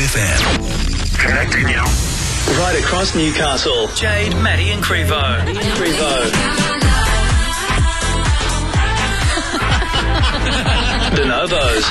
FM. Connecting you. Right across Newcastle. Jade, Maddie and Crevo. De Novos.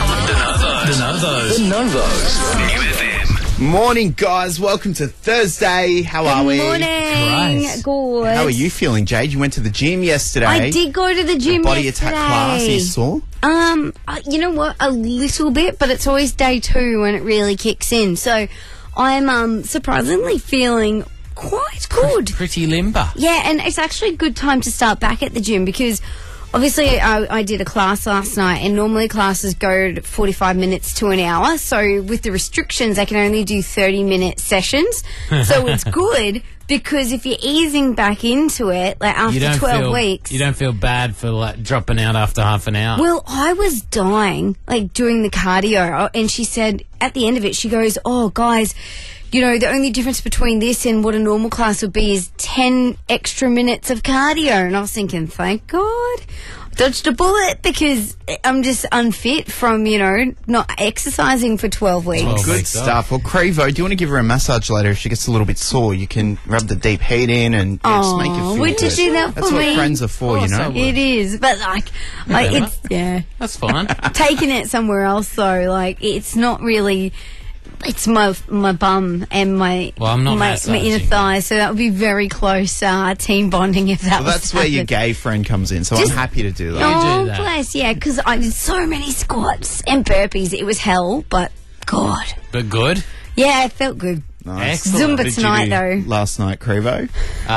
New FM. Morning, guys. Welcome to Thursday. How are we? Morning. Great. Good. How are you feeling, Jade? You went to the gym yesterday. I did go to the gym Body yesterday. attack class. Are you sore? You know what? A little bit, but it's always day 2 when it really kicks in. So I'm surprisingly feeling quite good. Pretty limber. Yeah, and it's actually a good time to start back at the gym because obviously I did a class last night and normally classes go 45 minutes to an hour. So with the restrictions, I can only do 30-minute sessions. So it's good because if you're easing back into it, like after 12 weeks... You don't feel bad for like dropping out after half an hour. Well, I was dying, like doing the cardio, and she said at the end of it, she goes, "Oh, guys, you know, the only difference between this and what a normal class would be is 10 extra minutes of cardio." And I was thinking, thank God, dodged a bullet because I'm just unfit from, you know, not exercising for 12 weeks. 12 Good weeks stuff. Well, Crevo, do you want to give her a massage later if she gets a little bit sore? You can rub the deep heat in and just make it feel would you good. do that That's for what me? friends are for, you know? It is, but like it's, yeah. That's fine. Taking it somewhere else though, like it's not really. It's my bum and my Well, I'm not my massaging. inner thigh, so that would be very close team bonding if that Well, was that's where your happened. gay friend comes in, so Just- I'm happy to do that. Oh, do that. bless, yeah, because I did so many squats and burpees. It was hell, but God, But good. yeah, it felt good. Nice. Excellent. Zumba What did you tonight do though. last night, Crevo?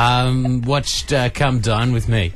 Watched Come Dine With Me.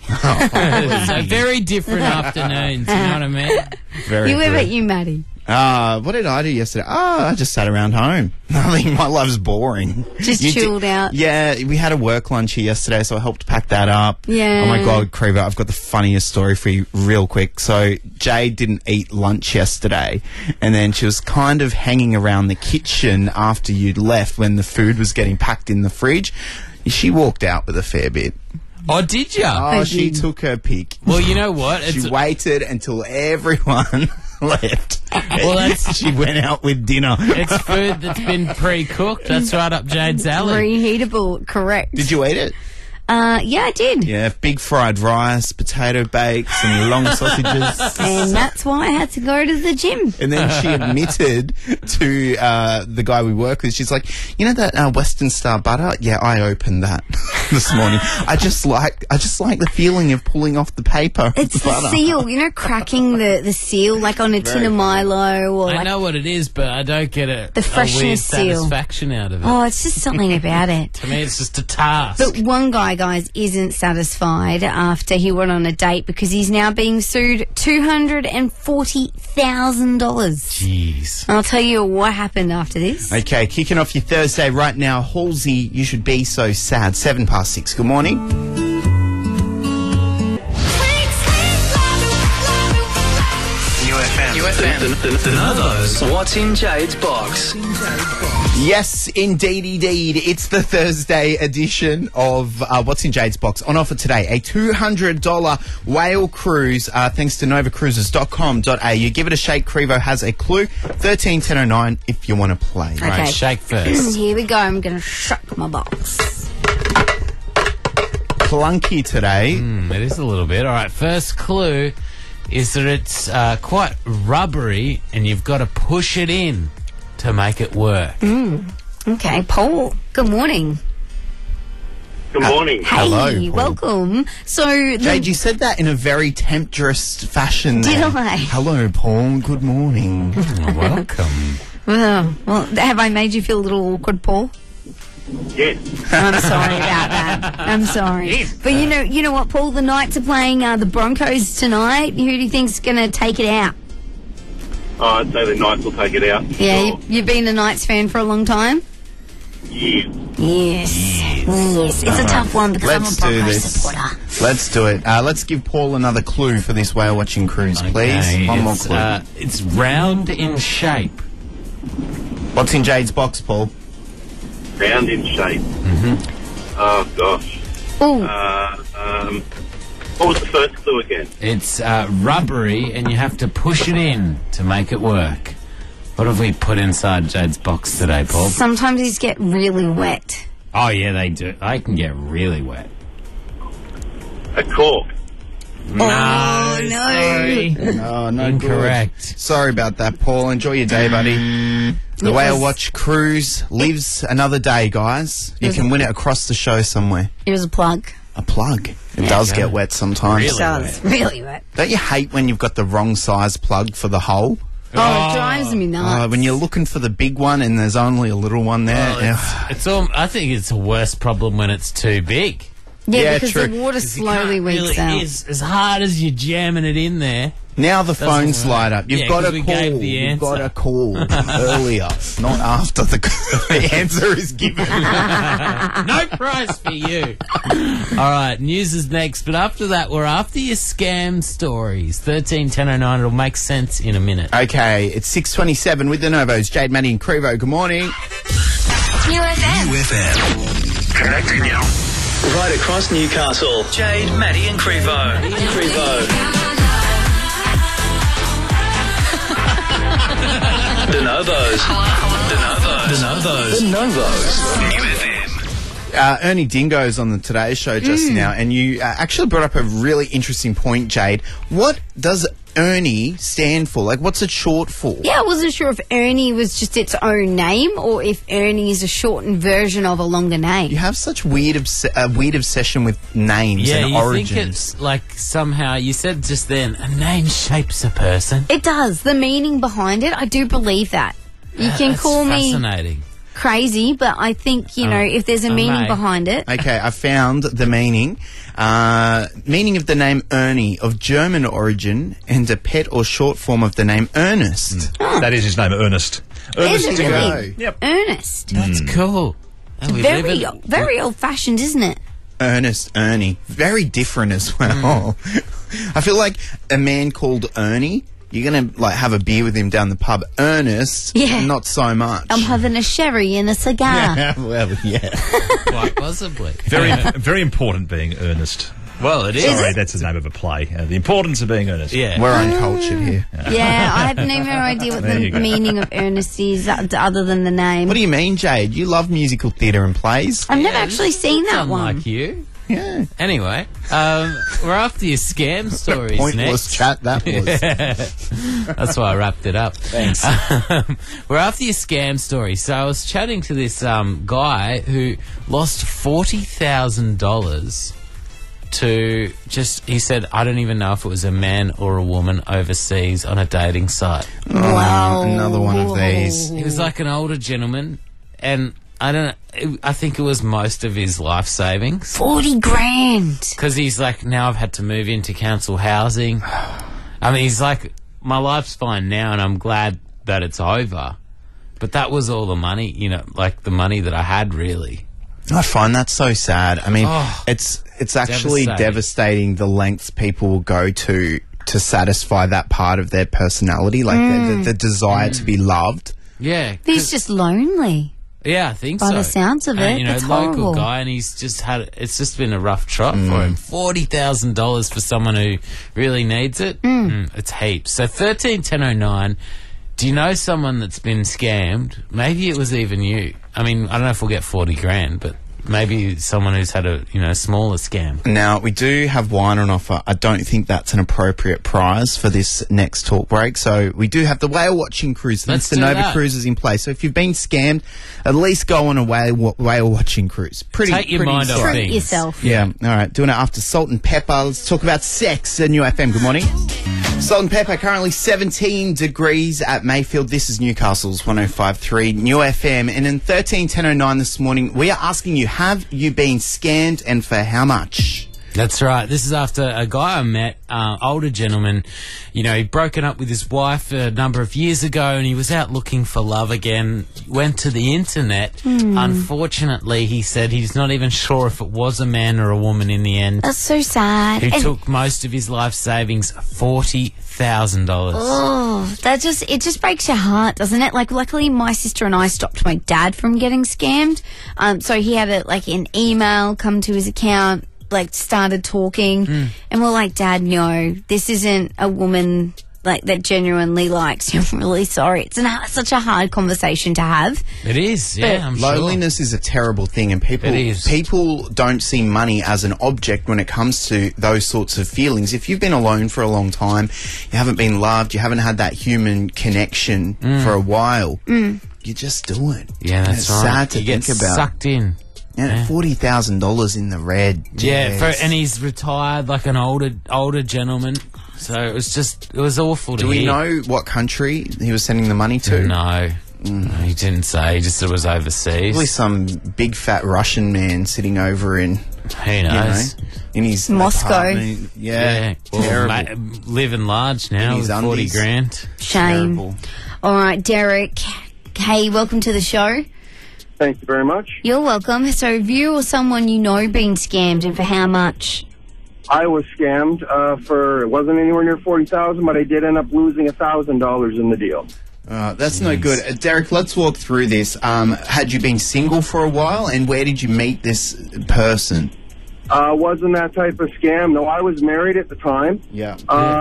So very different afternoons, you know what I mean? Very You good. about you, Maddie? What did I do yesterday? I just sat around home. I mean, my life's boring. Just chilled out. Yeah, we had a work lunch here yesterday, so I helped pack that up. Yeah. Oh my God, Crevo, I've got the funniest story for you real quick. So Jade didn't eat lunch yesterday, and then she was kind of hanging around the kitchen after you'd left when the food was getting packed in the fridge. She walked out with a fair bit. Oh, did ya? Oh, she took her pick. Well, you know what? She waited until everyone left. Well, that's- she went out with dinner. It's food that's been pre-cooked. That's right up Jade's alley. Reheatable, correct. Did you eat it? Yeah, I did. Yeah, big fried rice, potato bakes, and long sausages. And that's why I had to go to the gym. And then she admitted to the guy we work with, she's like, you know that Western Star butter? Yeah, I opened that this morning. I just like the feeling of pulling off the paper. It's the butter. seal, you know, cracking the seal like on a tin of Milo or I like. know what it is, but I don't get a weird freshness seal. satisfaction out of it. Oh, it's just something about it. To me, it's just a task. But one guy, guys, isn't satisfied after he went on a date because he's now being sued $240,000. Jeez. I'll tell you what happened after this. Okay, kicking off your Thursday right now. Halsey, You Should Be So Sad. 6:07. Good morning. New FM. The Novos. What's in Jade's box? Yes, indeed. It's the Thursday edition of What's in Jade's Box. On offer today, a $200 whale cruise thanks to novacruises.com.au. Give it a shake. Crevo has a clue. 131009 if you want to play. Okay. Right, shake first. Here we go. I'm going to shake my box. Clunky today. It is a little bit. All right, first clue is that it's quite rubbery and you've got to push it in to make it work. Okay, Paul, good morning. Good morning. Hey, Hello, Paul. welcome. So, Jade, you said that in a very temptress fashion. Did there. I? Hello, Paul. Good morning. Welcome. well, have I made you feel a little awkward, Paul? Yes. I'm sorry about that. I'm sorry. But you know what, Paul? The Knights are playing the Broncos tonight. Who do you think's going to take it out? Oh, I'd say the Knights will take it out. Yeah, Sure. you've been a Knights fan for a long time? Years. Yes. It's a tough one because Let's I'm a do Broncos this. supporter. Let's do it. Let's give Paul another clue for this whale watching cruise, please. Okay, One more it's, clue. it's round in shape. What's in Jade's box, Paul? Round in shape. Mm-hmm. Oh, gosh. Ooh, What was the first clue again? It's rubbery and you have to push it in to make it work. What have we put inside Jade's box today, Paul? Sometimes these get really wet. Oh, yeah, they do. They can get really wet. A cork. No, no. sorry. Oh, no, Incorrect. good. Sorry about that, Paul. Enjoy your day, buddy. The Whale Watch Cruise lives another day, guys. You can win it across the show somewhere. It was a plug. A plug. It does get wet sometimes. Really? It does. Really wet. Don't you hate when you've got the wrong size plug for the hole? Oh, it drives me nuts. When you're looking for the big one and there's only a little one there. It's all, I think it's a worse problem when it's too big. Yeah, because true. the water 'Cause you slowly can't weeks really, out. as hard as you're jamming it in there. Now the phones work. light up. You've Yeah, got 'cause to we call. gave the You've got answer. to call earlier, not after the answer is given. No prize for you. All right, news is next, but after that, we're after your scam stories. 131009. It'll make sense in a minute. Okay, it's 6:27 with the Novos. Jade, Maddie, and Crevo. Good morning. UFM. UFM. Connecting you. Right across Newcastle. Jade, Maddie and Crevo. The Novos. The Novos. New FM. Ernie Dingo's on the Today Show just now, and you actually brought up a really interesting point, Jade. What does Ernie stand for? Like, what's it short for? Yeah, I wasn't sure if Ernie was just its own name or if Ernie is a shortened version of a longer name. You have such weird obsession with names Yeah, and you origins. think it's like somehow, you said just then, a name shapes a person. It does. The meaning behind it, I do believe that. You can That's call me fascinating. crazy, but I think, you know, if there's a meaning may. behind it. Okay, I found the meaning. Meaning of the name Ernie, of German origin, and a pet or short form of the name Ernest. That is his name, Ernest. Is it to really? go. Yep. Ernest. That's cool. And we live Very, in- very old-fashioned, isn't it? Ernest, Ernie. Very different as well. I feel like a man called Ernie, you're going to like have a beer with him down the pub. Ernest, Yeah. not so much. I'm having a sherry and a cigar. well, yeah. Quite possibly. Very important being earnest. Well, it is. Sorry, that's the name of a play. The importance of being earnest. Yeah. We're uncultured here. Yeah, I had no idea what There the you go. meaning of Ernest is other than the name. What do you mean, Jade? You love musical theatre and plays? I've never actually seen that one. Unlike you. Yeah. Anyway, we're after your scam stories Pointless next. chat that was. That's why I wrapped it up. Thanks. We're after your scam story. So I was chatting to this guy who lost $40,000 to just, he said, I don't even know if it was a man or a woman overseas on a dating site. Wow. Another one of these. He was like an older gentleman, and I don't know, I think it was most of his life savings. 40 grand. Because he's like, now I've had to move into council housing. I mean, he's like, my life's fine now and I'm glad that it's over. But that was all the money, you know, like the money that I had, really. I find that so sad. I mean, Oh, it's actually devastating. devastating the lengths people will go to satisfy that part of their personality, like the desire to be loved. Yeah. He's just lonely. Yeah, I think By so. the sounds of And, it, you know, that's local horrible. guy, and he's just had, it's just been a rough trot for him. $40,000 for someone who really needs it. It's heaps. So 131009. Do you know someone that's been scammed? Maybe it was even you. I mean, I don't know if we'll get 40 grand, but maybe someone who's had a, you know, smaller scam. Now, we do have wine on offer. I don't think that's an appropriate prize for this next talk break. So we do have the whale watching cruise. Let's The do Nova that. Cruise is in place. So if you've been scammed, at least go on a whale watching cruise. Take your mind off inspiring. things. Treat yourself. Yeah, all right. Doing it after Salt and Pepper. Let's talk about sex at New FM. Good morning. Salt and Pepper, currently 17 degrees at Mayfield. This is Newcastle's 105.3 New FM. And in 131009 this morning, we are asking you, have you been scammed and for how much? That's right. This is after a guy I met, older gentleman. You know, he'd broken up with his wife a number of years ago and he was out looking for love again. Went to the internet. Unfortunately, he said he's not even sure if it was a man or a woman in the end. That's so sad. Who And- took most of his life savings, $40,000. Oh, it just breaks your heart, doesn't it? Like, luckily, my sister and I stopped my dad from getting scammed. So he had an email come to his account, like started talking, and we're like, Dad, no, this isn't a woman like that genuinely likes you, I'm really sorry. It's such a hard conversation to have. It is, yeah, I'm sure. Loneliness is a terrible thing, and It is. people don't see money as an object when it comes to those sorts of feelings. If you've been alone for a long time, you haven't been loved, you haven't had that human connection for a while, you just do it. Yeah, And that's it's right. sad to you get think about. sucked in. Yeah, $40,000 in the red. Yeah, Jeez. and he's retired, like an older gentleman. So it was awful to Do hear. we know what country he was sending the money to? No. No, he didn't say. He just said it was overseas. Probably some big fat Russian man sitting over in, Who you know, knows? in his Moscow. apartment. Yeah, Well, terrible. living large now In with his 40 undies. grand. Shame. Terrible. All right, Derek. Hey, welcome to the show. Thank you very much. You're welcome. So, have you or someone you know been scammed, and for how much? I was scammed it wasn't anywhere near $40,000, but I did end up losing $1,000 in the deal. That's no good. Derek, let's walk through this. Had you been single for a while, and where did you meet this person? Wasn't that type of scam. No, I was married at the time. Yeah.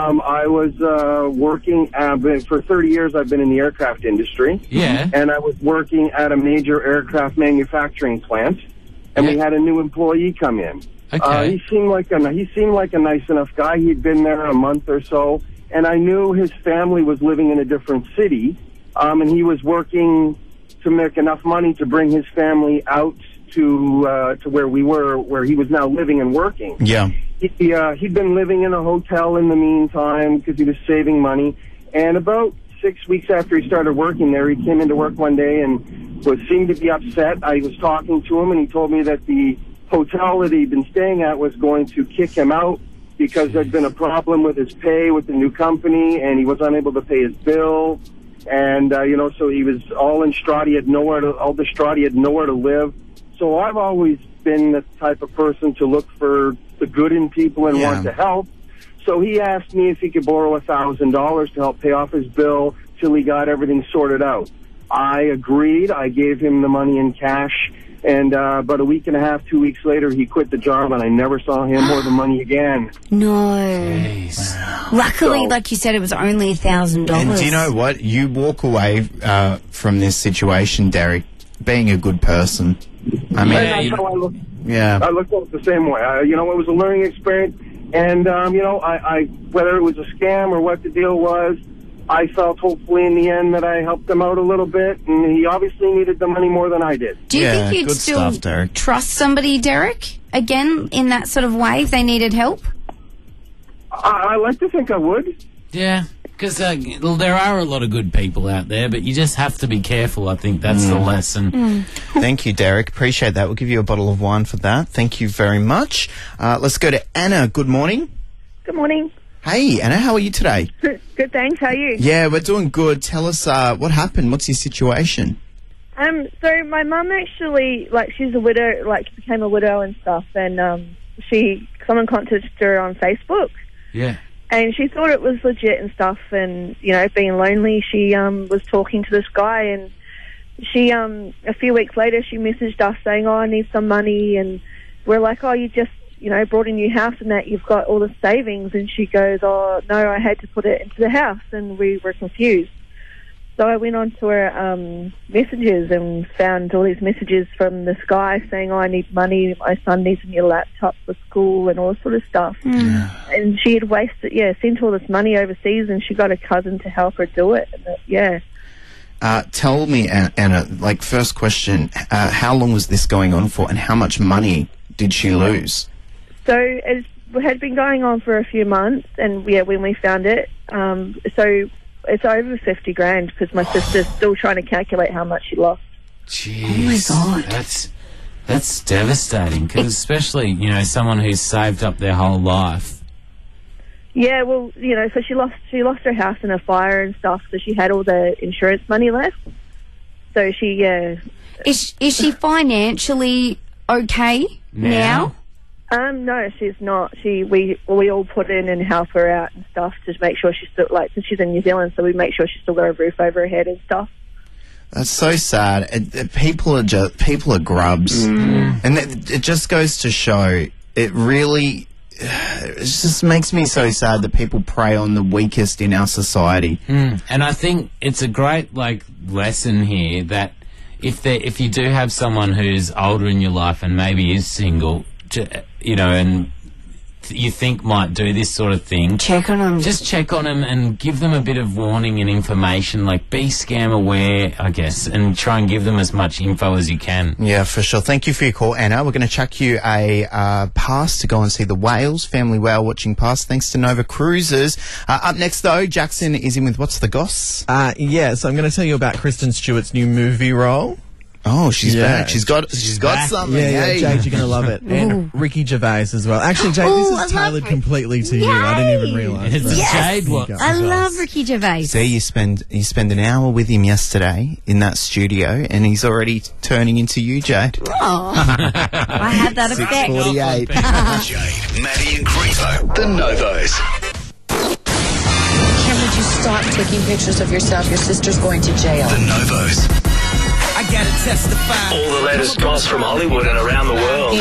I was working for 30 years. I've been in the aircraft industry. Yeah. And I was working at a major aircraft manufacturing plant, and we Yeah. had a new employee come in. Okay. He seemed like a nice enough guy. He'd been there a month or so, and I knew his family was living in a different city, and he was working to make enough money to bring his family out to where we were, where he was now living and working. Yeah. He'd been living in a hotel in the meantime because he was saving money. And about 6 weeks after he started working there, he came into work one day and seemed to be upset. I was talking to him, and he told me that the hotel that he'd been staying at was going to kick him out because there'd been a problem with his pay with the new company, and he was unable to pay his bill. And, so he was all distraught. He had nowhere to live. So I've always been the type of person to look for the good in people and want to help. So he asked me if he could borrow $1,000 to help pay off his bill till he got everything sorted out. I agreed. I gave him the money in cash. And about a week and a half, 2 weeks later, he quit the job, and I never saw him or the money again. No. Jeez. Luckily, So- like you said, it was only $1,000. And do you know what? You walk away from this situation, Derek, being a good person. I mean, Yeah, And that's how I look. yeah. I looked at it the same way. It was a learning experience. And, I whether it was a scam or what the deal was, I felt hopefully in the end that I helped him out a little bit. And he obviously needed the money more than I did. Do you Yeah, think you'd good still stuff, Derek. trust somebody, Derek, again, in that sort of way if they needed help? I like to think I would. Yeah. Because there are a lot of good people out there, but you just have to be careful. I think that's the lesson. Thank you, Derek. Appreciate that. We'll give you a bottle of wine for that. Thank you very much. Let's go to Anna. Good morning. Good morning. Hey, Anna, how are you today? Good, thanks. How are you? Yeah, we're doing good. Tell us what happened. What's your situation? So my mum actually, she's a widow, became a widow and stuff, and someone contacted her on Facebook, Yeah. and she thought it was legit and stuff, and, being lonely, she was talking to this guy, and she, a few weeks later, she messaged us saying, I need some money, and we're like, you just, brought a new house and that, you've got all the savings, and she goes, no, I had to put it into the house, and we were confused. So I went on to her messages and found all these messages from this guy saying, I need money, my son needs a new laptop for school and all this sort of stuff. And she had sent all this money overseas, and she got a cousin to help her do it. And Tell me, Anna, first question, how long was this going on for, and how much money did she lose? So it had been going on for a few months, and when we found it, so it's over 50 grand because my sister's still trying to calculate how much she lost. Jeez. Oh, my God. That's devastating, because especially, someone who's saved up their whole life. Yeah, well, so she lost her house in a fire and stuff, so she had all the insurance money left. So she, Is she financially okay now? No, she's not. We all put in and help her out and stuff to make sure she's still, since she's in New Zealand, so we make sure she's still got a roof over her head and stuff. That's so sad. People are grubs, and it just goes to show it really it just makes me so sad that people prey on the weakest in our society. And I think it's a great lesson here that if you do have someone who's older in your life and maybe is single, and you think might do this sort of thing, Check on them. just check on them and give them a bit of warning and information, be scam aware, I guess, and try and give them as much info as you can. Yeah, for sure. Thank you for your call, Anna. We're going to chuck you a pass to go and see the whales, family whale watching pass, thanks to Nova Cruises. Up next, though, Jackson is in with What's the Goss? Yeah, so I'm going to tell you about Kristen Stewart's new movie role. Oh, she's Yeah. back. She's got something. Yeah, hey. Jade, you're going to love it. And Ricky Gervais as well. Actually, Jade, Ooh, this I is love tailored Rick- completely to you. I didn't even realise. It's that. a Jade There you one. go. I love Ricky Gervais. See, you spend an hour with him yesterday in that studio, and he's already turning into you, Jade. Oh, I had that effect. 6:48. Jade, Maddie and Crevo, the Novos. Kim, would you stop taking pictures of yourself? Your sister's going to jail. The Novos. I gotta testify. All the latest goss from Hollywood and around the world.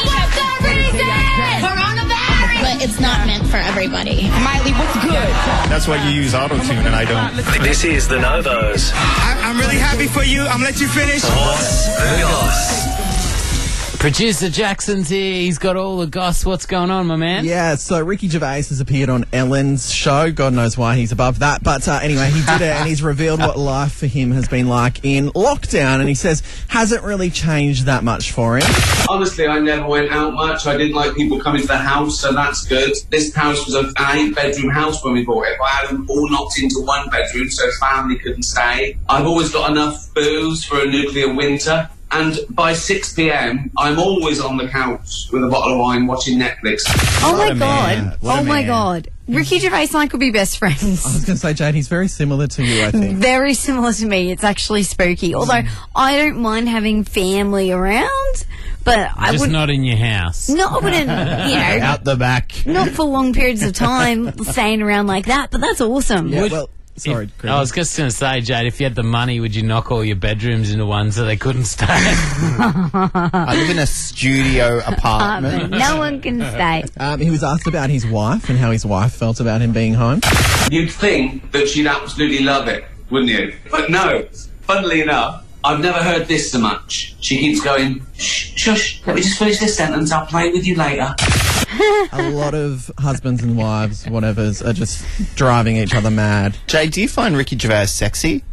But it's not meant for everybody. Miley, what's good? That's why you use auto-tune and I don't. This is the Novos. I'm really happy for you. I'm gonna let you finish. What's the goss? Producer Jackson's here. He's got all the goss. What's going on, my man? Yeah, so Ricky Gervais has appeared on Ellen's show. God knows why he's above that. But anyway, he did it, and he's revealed what life for him has been like in lockdown. And he says hasn't really changed that much for him. Honestly, I never went out much. I didn't like people coming to the house, so that's good. This house was an 8-bedroom house when we bought it. I had them all knocked into one bedroom, so family couldn't stay. I've always got enough booze for a nuclear winter. And by 6 p.m, I'm always on the couch with a bottle of wine watching Netflix. Oh my a man. god! What a Oh my man. god! Ricky Gervais and I could be best I friends. was going to say, Jade, he's very similar to you, I think. Very similar to me. It's actually spooky. Although I don't mind having family around, but I Just wouldn't. not in your house. No, I wouldn't. Out the back. Not for long periods of time staying around like that. But that's awesome. Yeah, well, sorry, Chris. I was just going to say, Jade, if you had the money, would you knock all your bedrooms into one so they couldn't stay? I live in a studio apartment. No one can stay. He was asked about his wife and how his wife felt about him being home. You'd think that she'd absolutely love it, wouldn't you? But no, funnily enough, I've never heard this so much. She keeps going, shh, shush, let me just finish this sentence, I'll play with you later. A lot of husbands and wives, whatevers, are just driving each other mad. Jade, do you find Ricky Gervais sexy?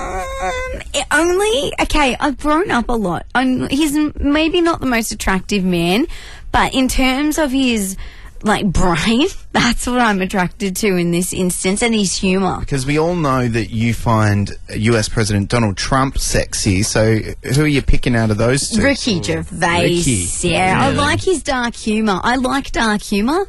Okay, I've grown up a lot. He's maybe not the most attractive man, but in terms of his brain, that's what I'm attracted to in this instance, and his humour. Because we all know that you find US President Donald Trump sexy, so who are you picking out of those two? Ricky Gervais. Ricky. Yeah, I Really? like his dark humour. I like dark humour.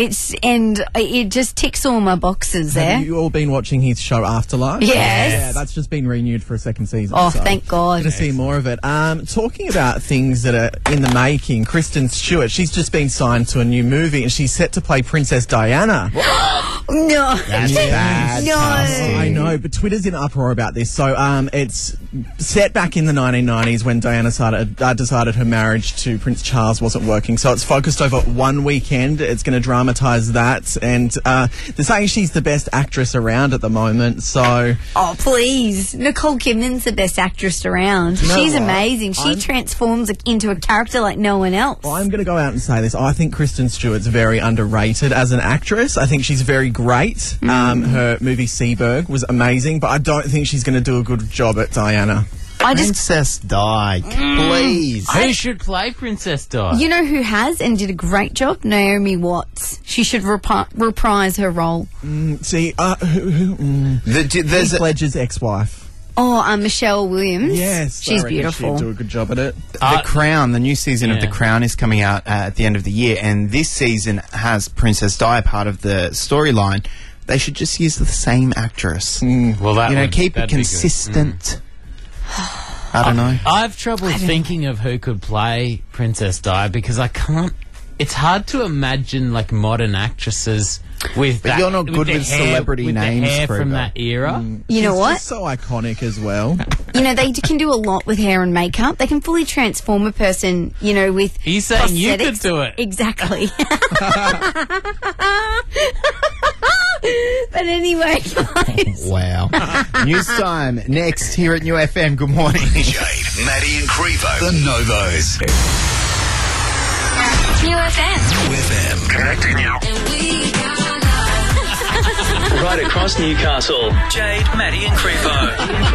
It just ticks all my boxes there. Have you all been watching his show Afterlife? Yes. Yeah, that's just been renewed for a second season. Oh, so thank God. Going to see more of it. Talking about things that are in the making, Kristen Stewart, she's just been signed to a new movie and she's set to play Princess Diana. No. That's bad. No. I know, but Twitter's in uproar about this. So it's set back in the 1990s when Diana decided her marriage to Prince Charles wasn't working. So it's focused over one weekend. It's going to dramatise that. And they're saying she's the best actress around at the moment. So Oh, please. Nicole Kidman's the best actress around. You know She's what? amazing. She transforms into a character like no one else. I'm going to go out and say this. I think Kristen Stewart's very underrated as an actress. I think she's very great. Her movie Seaberg was amazing, but I don't think she's going to do a good job at Diana. Princess Di, please. Who should play Princess Di? You know who has and did a great job? Naomi Watts. She should reprise her role. See, There's Heath Ledger's ex-wife. Oh, Michelle Williams. Yes, She's I reckon beautiful. She'd do a good job at it. The Crown, the new season of The Yeah. Crown is coming out at the end of the year, and this season has Princess Di part of the storyline. They should just use the same actress. Well, Keep it that'd be good. consistent. I don't know. I have trouble thinking of who could play Princess Di because I can't. It's hard to imagine modern actresses with. But that, you're not good the with hair, celebrity with names, the hair from Fredo. that era. You know She's what? just so iconic as well. You know, they can do a lot with hair and makeup. They can fully transform a person, you know, with He's saying you could prosthetics. do it. Exactly. But anyway, guys. Wow. News time next here at New FM. Good morning. Jade, Maddie and Crevo. The Novos. New FM. New FM. Connecting you. Right across Newcastle. Jade, Maddie and Crevo.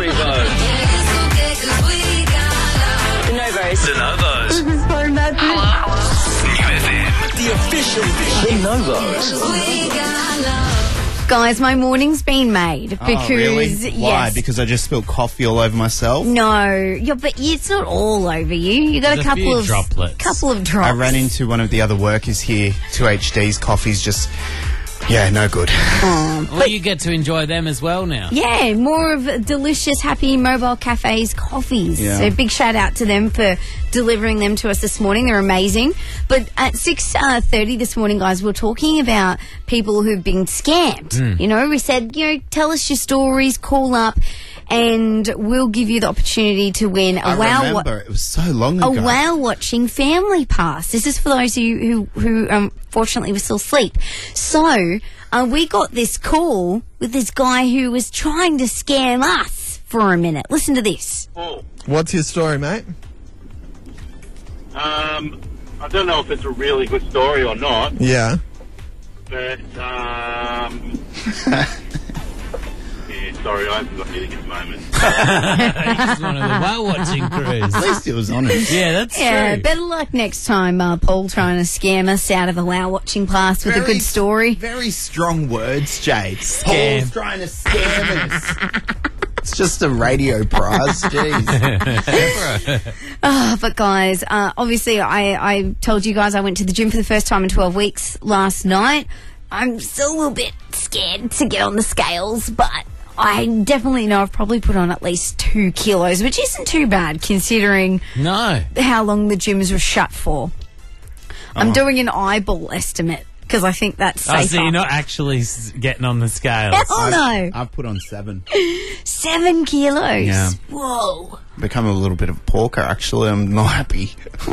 The Novos. The Novos. So magic. New FM. The official The Novos. Guys, my morning's been made because Oh, really? Why? yes. Because I just spilled coffee all over myself? No, yeah, but it's not all over you. You got There's a a few couple of droplets. Couple of drops. I ran into one of the other workers here. 2HD's coffee's just, yeah, no good. Well, you get to enjoy them as well now. Yeah, more of delicious, happy Mobile Cafes coffees. Yeah. So big shout out to them for delivering them to us this morning. They're amazing. But at 6:30 this morning, guys, we're talking about people who've been scammed. You know, we said, you know, tell us your stories, call up, and we'll give you the opportunity to win I remember, it was so long a ago. whale watching family pass. This is for those of you who fortunately were still asleep. So we got this call with this guy who was trying to scam us for a minute. Listen to this. What's your story, mate? I don't know if it's a really good story or not, Yeah. but yeah, sorry, I haven't got anything at the moment. He's one of the whale-watching crews. At least it was honest. Yeah, that's Yeah, true. better luck next time, Paul, trying to scam us out of a whale watching class with a good story. Very strong words, Jade. Scam. Paul's trying to scam us. It's just a radio prize, jeez. But guys, obviously I told you guys I went to the gym for the first time in 12 weeks last night. I'm still a little bit scared to get on the scales, but I definitely know I've probably put on at least 2 kilos, which isn't too bad considering No. how long the gyms were shut for. I'm doing an eyeball estimate because I think that's safer. Oh, so you're not actually getting on the scales. Hell no. I've put on 7. 7 kilos. Yeah. Whoa. Become a little bit of a porker, actually. I'm not happy.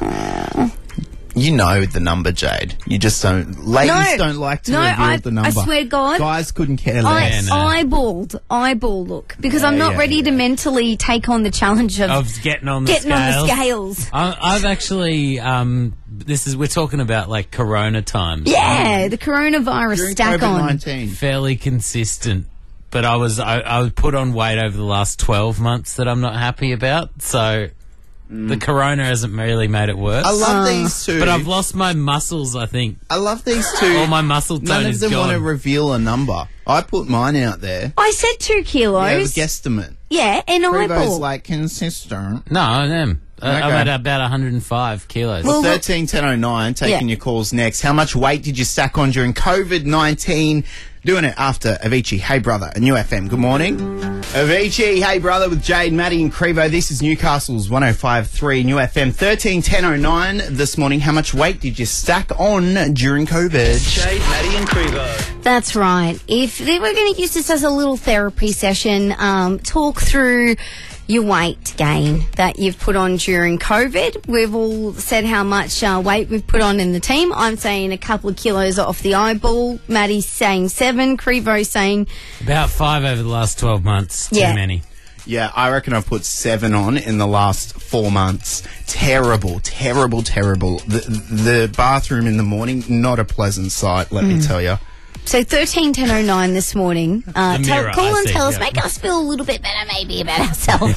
You know the number, Jade. You just don't. Ladies don't like to reveal the number. I swear to God. Guys couldn't care less. Eyeball look, because I'm not ready to mentally take on the challenge of getting on the scales. I've actually, we're talking about like Corona times. Yeah, the coronavirus During stack on. COVID-19. Fairly consistent. But I was put on weight over the last 12 months that I'm not happy about. So the Corona hasn't really made it worse. I love these two. But I've lost my muscles, I think. I love these two. All my muscle tone None of is them want to gone. reveal a number. I put mine out there. I said 2 kilos. Yeah, it was guesstimate. Yeah, and Prevo's eyeball. like consistent. No, I am. I'm Okay. at about 105 kilos. Well, 131009, taking your calls next. How much weight did you stack on during COVID-19? Doing it after Avicii. Hey, brother, a New FM. Good morning. Avicii, hey, brother, with Jade, Maddie and Crevo. This is Newcastle's 105.3 New FM. 131009 this morning. How much weight did you stack on during COVID? Jade, Maddie and Crevo. That's right. If we're going to use this as a little therapy session, talk through your weight gain that you've put on during COVID. We've all said how much weight we've put on in the team. I'm saying a couple of kilos off the eyeball. Maddie's saying 7. Crevo's saying About 5 over the last 12 months. Too Yeah. many. Yeah, I reckon I've put 7 on in the last 4 months. Terrible, terrible, terrible. The bathroom in the morning, not a pleasant sight, let me tell you. So 131009 this morning. mirror, Call I and see, tell us, yeah. make us feel a little bit better maybe about ourselves.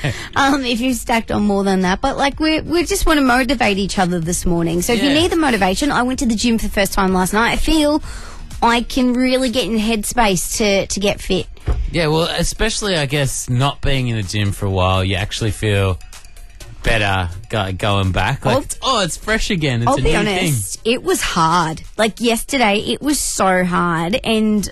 If you've stacked on more than that. But like we just want to motivate each other this morning. So if you Yeah. need the motivation, I went to the gym for the first time last night. I feel I can really get in the headspace to get fit. Yeah, well, especially, I guess, not being in a gym for a while, you actually feel better going back. Like, it's fresh again. It's I'll a be new honest, it was hard. Like yesterday, it was so hard. And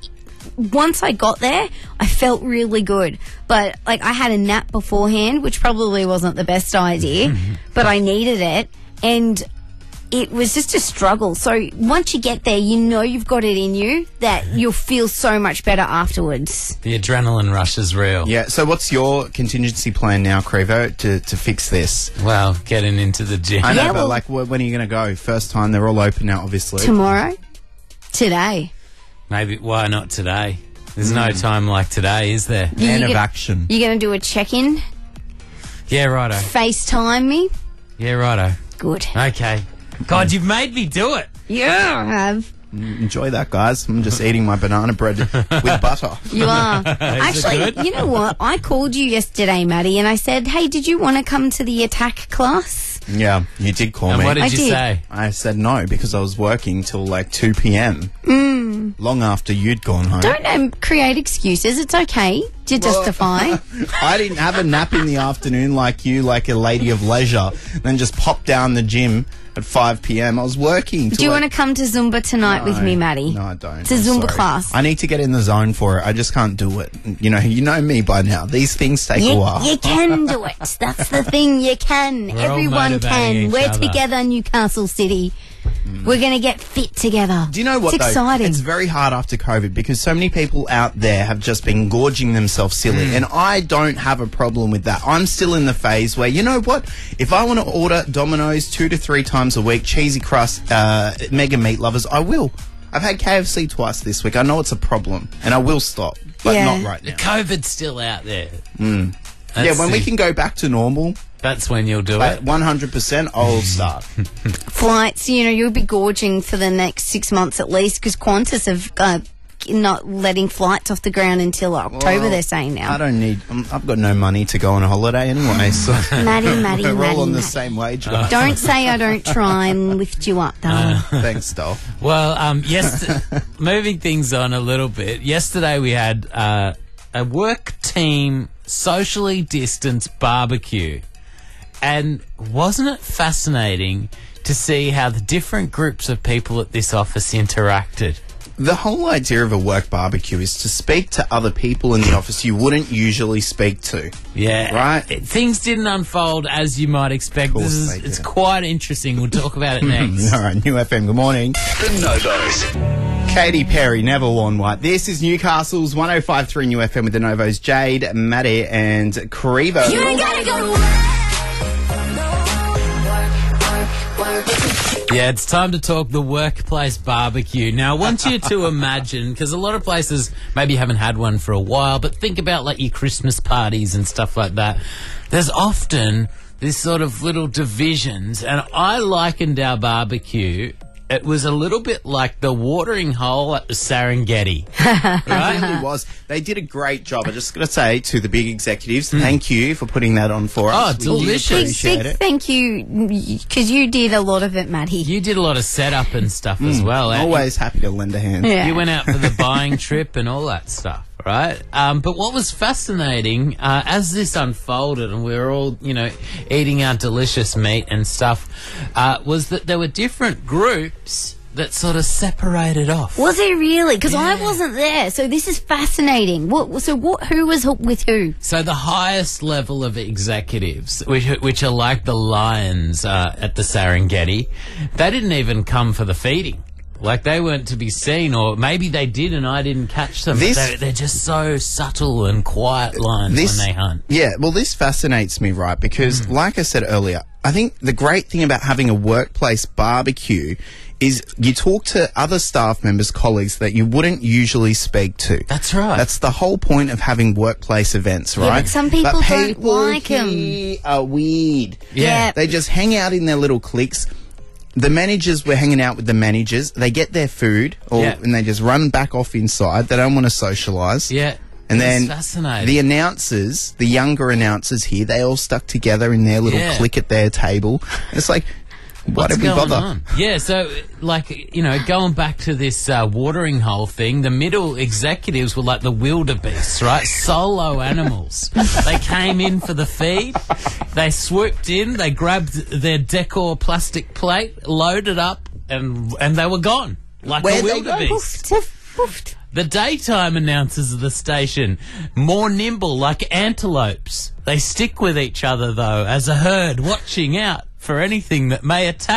once I got there, I felt really good. But like I had a nap beforehand, which probably wasn't the best idea, but I needed it. And it was just a struggle. So once you get there, you know you've got it in you, that you'll feel so much better afterwards. The adrenaline rush is real. Yeah, so what's your contingency plan now, Crevo, to fix this? Well, getting into the gym. I know, Yeah, but well- like, when are you going to go? First time, they're all open now, obviously. Tomorrow? Today? Maybe, why not today? There's no time like today, is there? Man of get- action. You're going to do a check-in? Yeah, righto. FaceTime me? Yeah, righto. Good. Okay. God, you've made me do it. Yeah, I have. Enjoy that, guys. I'm just eating my banana bread with butter. You are. Actually, you know what? I called you yesterday, Maddie, and I said, hey, did you want to come to the attack class? Yeah, you did call And me. what did I you did. say? I said no because I was working till like 2 p.m. Long after you'd gone home. Don't create excuses. It's okay to justify. I didn't have a nap in the afternoon like you, like a lady of leisure, then just pop down the gym at 5 p.m. I was working. Do you want to come to Zumba tonight with me, Maddie? No, I don't. It's a I'm Zumba sorry. class. I need to get in the zone for it. I just can't do it. You know me by now. These things take a while. You can do it. That's the thing. You can. We're all Everyone motivating can. each We're other. together, Newcastle City. We're going to get fit together. Do you know what, It's though? exciting. It's very hard after COVID because so many people out there have just been gorging themselves silly. And I don't have a problem with that. I'm still in the phase where, you know what? If I want to order Domino's 2 to 3 times a week, cheesy crust, mega meat lovers, I will. I've had KFC twice this week. I know it's a problem. And I will stop. But Yeah. not right The now. COVID's still out there. Yeah, when we can go back to normal, That's when you'll do it. 100%, I'll start. Flights, you'll be gorging for the next 6 months at least because Qantas have not letting flights off the ground until October, Well, they're saying now. I don't need. I've got no money to go on a holiday anyway, so Maddie, we're all on the Maddie. same wage. guys. Don't say I don't try and lift you up, though. Thanks, doll. Well, moving things on a little bit. Yesterday we had a work team socially distanced barbecue, and wasn't it fascinating to see how the different groups of people at this office interacted? The whole idea of a work barbecue is to speak to other people in the office you wouldn't usually speak to. Yeah, Right. Things didn't unfold as you might expect. course they It's didn't. quite interesting. We'll talk about it next. All right, New FM, good morning. The Novos. Katy Perry, Never Worn White. This is Newcastle's 105.3 New FM with the Novos, Jade, Maddie and Crevo. You ain't gotta go to work. Yeah, it's time to talk the workplace barbecue. Now, I want you to imagine, because a lot of places maybe haven't had one for a while, but think about like your Christmas parties and stuff like that. There's often this sort of little divisions, and I likened our barbecue. It was a little bit like the watering hole at the Serengeti. It really was. They did a great job. I just got to say to the big executives, thank you for putting that on for us. Oh, delicious. We Big appreciate it. thank you, because you did a lot of it, Maddie. You did a lot of setup and stuff as well. Always happy to lend a hand. Yeah. You went out for the buying trip and all that stuff, right? But what was fascinating, as this unfolded and we were all, eating our delicious meat and stuff, was that there were different groups that sort of separated off. Was it really? Because I wasn't there, so this is fascinating. Who was with who? So the highest level of executives, which are like the lions at the Serengeti, they didn't even come for the feeding. Like, they weren't to be seen, or maybe they did and I didn't catch them. They're just so subtle and quiet lions when they hunt. Yeah, well, this fascinates me, right? Because, like I said earlier, I think the great thing about having a workplace barbecue is you talk to other staff members, colleagues that you wouldn't usually speak to. That's right. That's the whole point of having workplace events, Yeah, right? but some people don't people like 'em. here are weird. Yeah. They just hang out in their little cliques. The managers were hanging out with the managers. They get their food, and they just run back off inside. They don't want to socialise. Yeah. And It's then fascinating. the announcers, the younger announcers here, they all stuck together in their little Yeah. clique at their table. It's like, why What's did we going bother? on? Yeah, so, going back to this watering hole thing, the middle executives were like the wildebeests, right? Solo animals. They came in for the feed. They swooped in. They grabbed their decor plastic plate, loaded up, and they were gone. Like Where'd the they go? wildebeest. Woofed. The daytime announcers of the station, more nimble like antelopes. They stick with each other, though, as a herd, watching out for anything that may attack.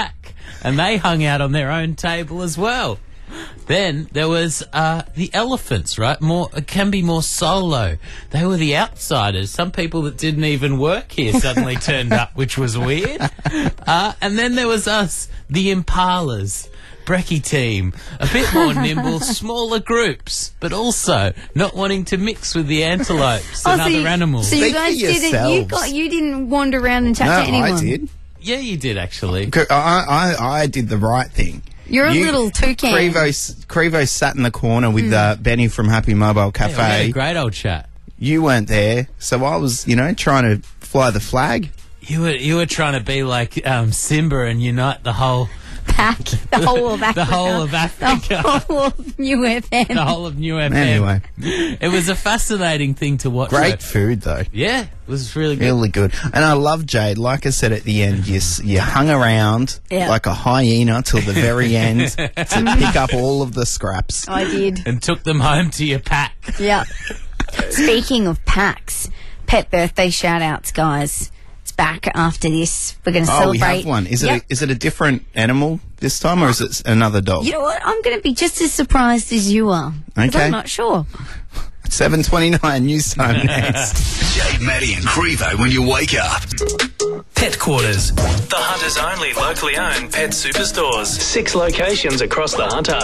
and they hung out on their own table as well. Then there was the elephants, right? It can be more solo. They were the outsiders. Some people that didn't even work here suddenly turned up, which was weird. And then there was us, the impalas. Brekkie team, a bit more nimble, smaller groups, but also not wanting to mix with the antelopes and other animals. So you guys you didn't wander around and chat to anyone? No, I did. Yeah, you did actually. I did the right thing. You're a little toucan. Crevo sat in the corner with Benny from Happy Mobile Cafe. Yeah, we had a great old chat. You weren't there, so I was, trying to fly the flag. You were trying to be like Simba and unite the whole pack, the whole of Africa. The whole of Africa. The whole of New FM. The whole of New FM. Anyway. It was a fascinating thing to watch. Great food, though. Yeah, it was really good. Really good. And I love Jade. Like I said at the end, you hung around like a hyena till the very end to pick up all of the scraps. I did. And took them home to your pack. Yeah. Speaking of packs, pet birthday shout-outs, guys. Back after this. We're going to celebrate. We have one. Is it a different animal this time, or is it another dog? You know what? I'm going to be just as surprised as you are. Okay. I'm not sure. 7:29 news time next. Jade, Maddie and Crevo when you wake up. Pet Quarters. The Hunter's only locally owned pet superstores. 6 locations across the Hunter.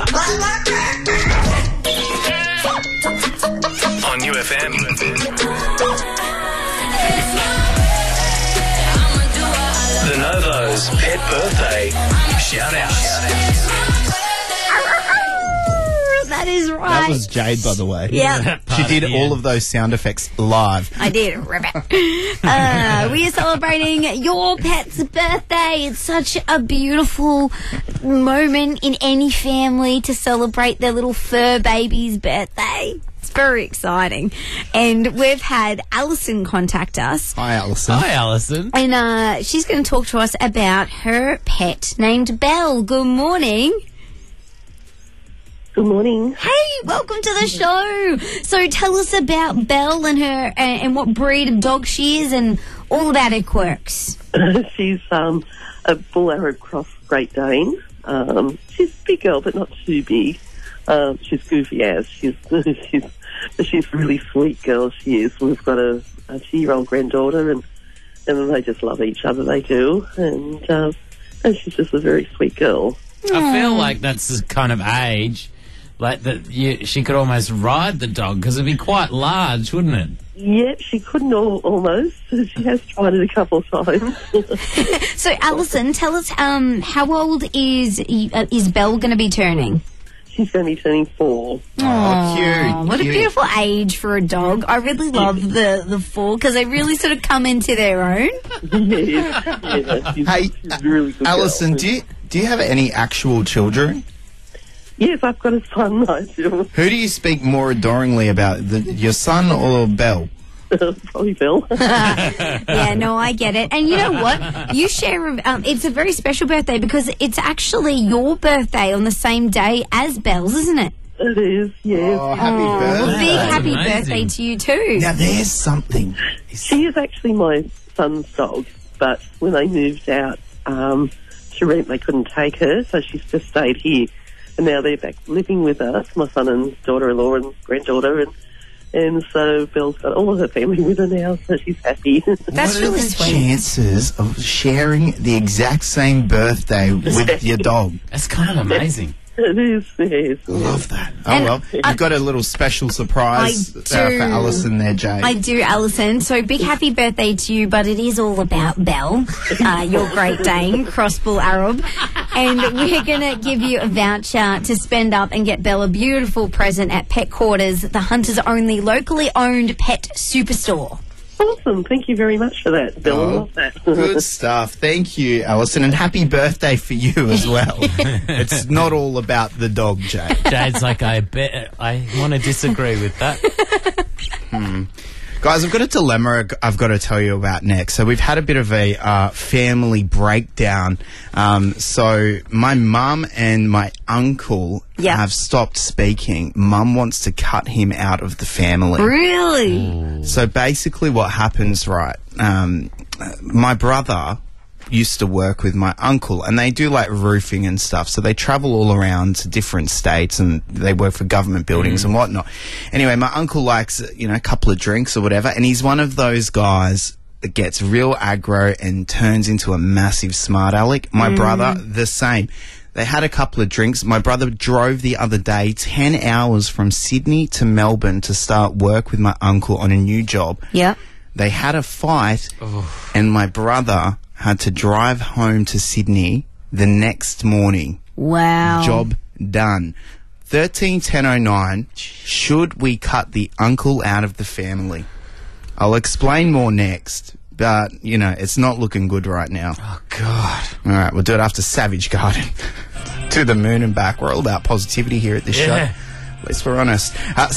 On UFM. The Novo's Pet Birthday Shout-Outs. That is right. That was Jade, by the way. Yeah. She did all of those sound effects live. I did. We are celebrating your pet's birthday. It's such a beautiful moment in any family to celebrate their little fur baby's birthday. It's very exciting. And we've had Alison contact us. Hi, Alison. Hi, Alison. And she's going to talk to us about her pet named Belle. Good morning. Good morning. Hey, welcome to the show. So tell us about Belle and her and what breed of dog she is and all about her quirks. She's a bull Arab cross Great Dane. She's a big girl, but not too big. She's goofy as she's a really sweet girl. She is. We've got a 2-year-old granddaughter, and they just love each other. They do, and she's just a very sweet girl. I feel like that's the kind of age, like that. She could almost ride the dog because it'd be quite large, wouldn't it? Yeah, she couldn't almost. She has tried it a couple of times. So, Alison, tell us, how old is Belle going to be turning? She's going to be turning 4. Oh, cute. What a beautiful age for a dog. I really love the 4 because they really sort of come into their own. Yeah, hey, really good Alison, girl. do you have any actual children? Yes, I've got a son, Nigel. Who do you speak more adoringly about, your son or Belle? Probably Bill. Yeah, no, I get it. And you know what? You share, it's a very special birthday because it's actually your birthday on the same day as Belle's, isn't it? It is, yes. Oh, happy birthday. Well, big happy Amazing. birthday to you too. Now, there's something. She is actually my son's dog, but when they moved out to rent, they couldn't take her, so she's just stayed here. And now they're back living with us, my son and daughter-in-law and granddaughter, and so Belle's got all of her family with her now, so she's happy. That's what really are the sweet. chances of sharing the exact same birthday with your dog? That's kind of amazing. It is, yes. Love that. Oh, And well, you've got a little special surprise I for do. Alison there, Jade. I do, Alison. So big happy birthday to you, but it is all about Belle, your Great Dane, Cross Bull Arab. And we're going to give you a voucher to spend up and get Belle a beautiful present at Pet Quarters, the Hunter's only locally owned pet superstore. Awesome. Thank you very much for that, Bill. I Oh, love that. Good stuff. Thank you, Alison, and happy birthday for you as well. It's not all about the dog, Jade. Jade's like, I want to disagree with that. Guys, I've got a dilemma I've got to tell you about next. So we've had a bit of a family breakdown. So my mum and my uncle have stopped speaking. Mum wants to cut him out of the family. Really? So basically what happens, right, my brother used to work with my uncle, and they do like roofing and stuff. So they travel all around to different states, and they work for government buildings and whatnot. Anyway, my uncle likes, a couple of drinks or whatever, and he's one of those guys that gets real aggro and turns into a massive smart aleck. My brother, the same. They had a couple of drinks. My brother drove the other day 10 hours from Sydney to Melbourne to start work with my uncle on a new job. Yeah. They had a fight, and my brother had to drive home to Sydney the next morning. Wow. Job done. 131009, should we cut the uncle out of the family? I'll explain more next, but, it's not looking good right now. Oh, God. All right, we'll do it after Savage Garden. To the moon and back. We're all about positivity here at this show. At least we're honest.